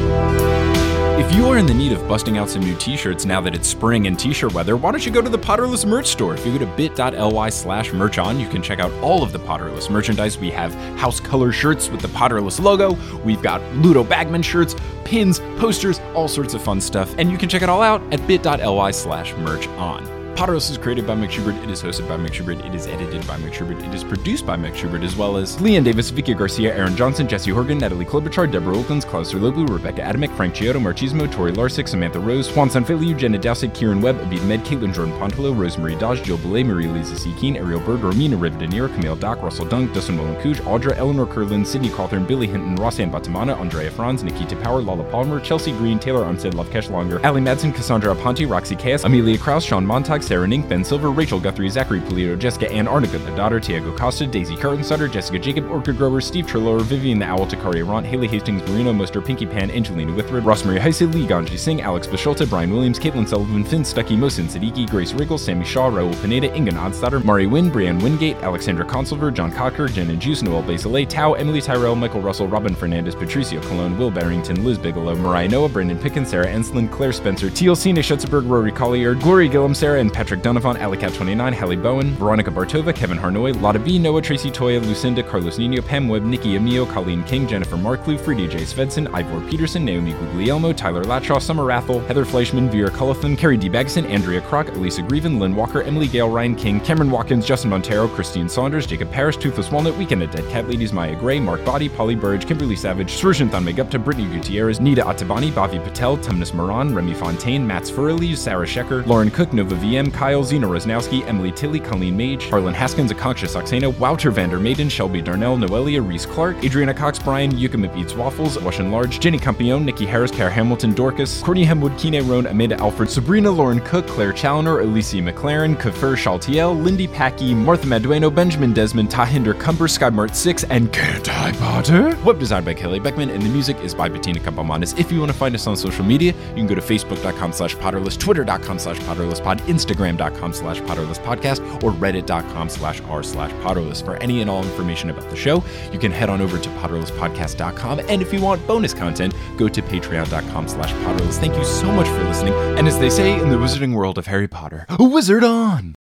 If you are in the need of busting out some new t-shirts now that it's spring and t-shirt weather, why don't you go to the Potterless merch store? If you go to bit.ly slash merch on, you can check out all of the Potterless merchandise. We have house color shirts with the Potterless logo. We've got Ludo Bagman shirts, pins, posters, all sorts of fun stuff. And you can check it all out at bit.ly slash merch on. Potterless is created by Mike Schubert, it is hosted by Mike Schubert, it is edited by Mike Schubert, it is produced by Mike Schubert, as well as Leanne Davis, Vicky Garcia, Aaron Johnson, Jesse Horgan, Natalie Klobuchar, Deborah Oaklands, Klaus Zerlobu, Rebecca Adamick, Frank Chiodo, Marchismo, Tori Larsick, Samantha Rose, Juan Sanfilio, Jenna Dowsett, Kieran Webb, Abid Med, Caitlin Jordan Pontolo, Rosemary Dodge, Jill Belay, Maria Lisa C. Keene, Ariel Berg, Romina Rivdanir, Camille Dock, Russell Dunk, Dustin Willen Cooge, Audra, Eleanor Curlin, Sydney Cawthorn, Billy Hinton, Rossanne Batamana, Andrea Franz, Nikita Power, Lala Palmer, Chelsea Green, Taylor Armstead, Lovekesh Longer, Ali Madsen, Cassandra Aponte, Roxy Chaos, Amelia Krause, Sean Montag, Sarah Nink, Ben Silver, Rachel Guthrie, Zachary Polito, Jessica Ann Arnica, the daughter, Tiago Costa, Daisy Carton-Sutter, Jessica Jacob, Orchid Grower, Steve Trelawer, Vivian the Owl, Takari Ront, Haley Hastings, Marino Moster, Pinky Pan, Angelina Withred, Rosemary Heise, Lee Ganji Singh, Alex Bisholta, Brian Williams, Caitlin Sullivan, Finn Stuckey, Mohsin Siddiqui, Grace Riggle, Sammy Shaw, Raul Pineda, Inga Odstatter, Mari Wynn, Brianne Wingate, Alexandra Consulver, John Cocker, Jen and Juice, Noel Basilay, Tao, Emily Tyrell, Michael Russell, Robin Fernandez, Patricio Colon, Will Barrington, Liz Bigelow, Mariah Noah, Brendan Pickens, Sarah Enslin, Claire Spencer, Teal Cine Schutzenberg, Rory Collier, Gloria Gillum, Sarah and Patrick Donovan, Alicat twenty-nine, Hallie Bowen, Veronica Bartova, Kevin Harnoy, Lotta B, Noah, Tracy Toya, Lucinda, Carlos Nino, Pam Webb, Nikki Amio, Colleen King, Jennifer Marklew, Freddie J. Svensson, Ivor Peterson, Naomi Guglielmo, Tyler Latshaw, Summer Rathel, Heather Fleischman, Vera Cullithan, Carrie D. Bagson, Andrea Kroc, Elisa Grieven, Lynn Walker, Emily Gale, Ryan King, Cameron Watkins, Justin Montero, Christine Saunders, Jacob Parrish, Toothless Walnut, Weekend at Dead Cat Ladies, Maya Gray, Mark Body, Polly Burge, Kimberly Savage, Srujan Thanmegupta, Brittany Gutierrez, Nita Atabani, Bhavi Patel, Tumnus Moran, Remy Fontaine, Mats Furley, Sarah Shecker, Lauren Cook, Nova V M, Kyle, Zena Rosnowski, Emily Tilly, Colleen Mage, Harlan Haskins, Akanksha Saxena, Wouter Vander Maiden, Shelby Darnell, Noelia Reese Clark, Adriana Cox Bryan, Yukima Beats Waffles, Washington Large, Jenny Campione, Nikki Harris, Cara Hamilton, Dorcas, Courtney Hemwood, Kine Roan, Amanda Alfred, Sabrina Lauren Cook, Claire Challoner, Alicia McLaren, Kafir Shaltiel, Lindy Packy, Martha Madueno, Benjamin Desmond, Tahinder Cumber, Skymart six, and Can't I Potter? Web design by Kelly Beckman, and the music is by Bettina Campamanis. If you want to find us on social media, you can go to facebook.com slash Potterless, twitter.com slash Potterlesspod, instagram.com slash Potterlesspodcast, or reddit.com slash r slash Potterless. For any and all information about the show, you can head on over to Potterlesspodcast dot com, and if you want bonus content, go to patreon.com slash Potterless. Thank you so much for listening, and as they say in the wizarding world of Harry Potter, wizard on!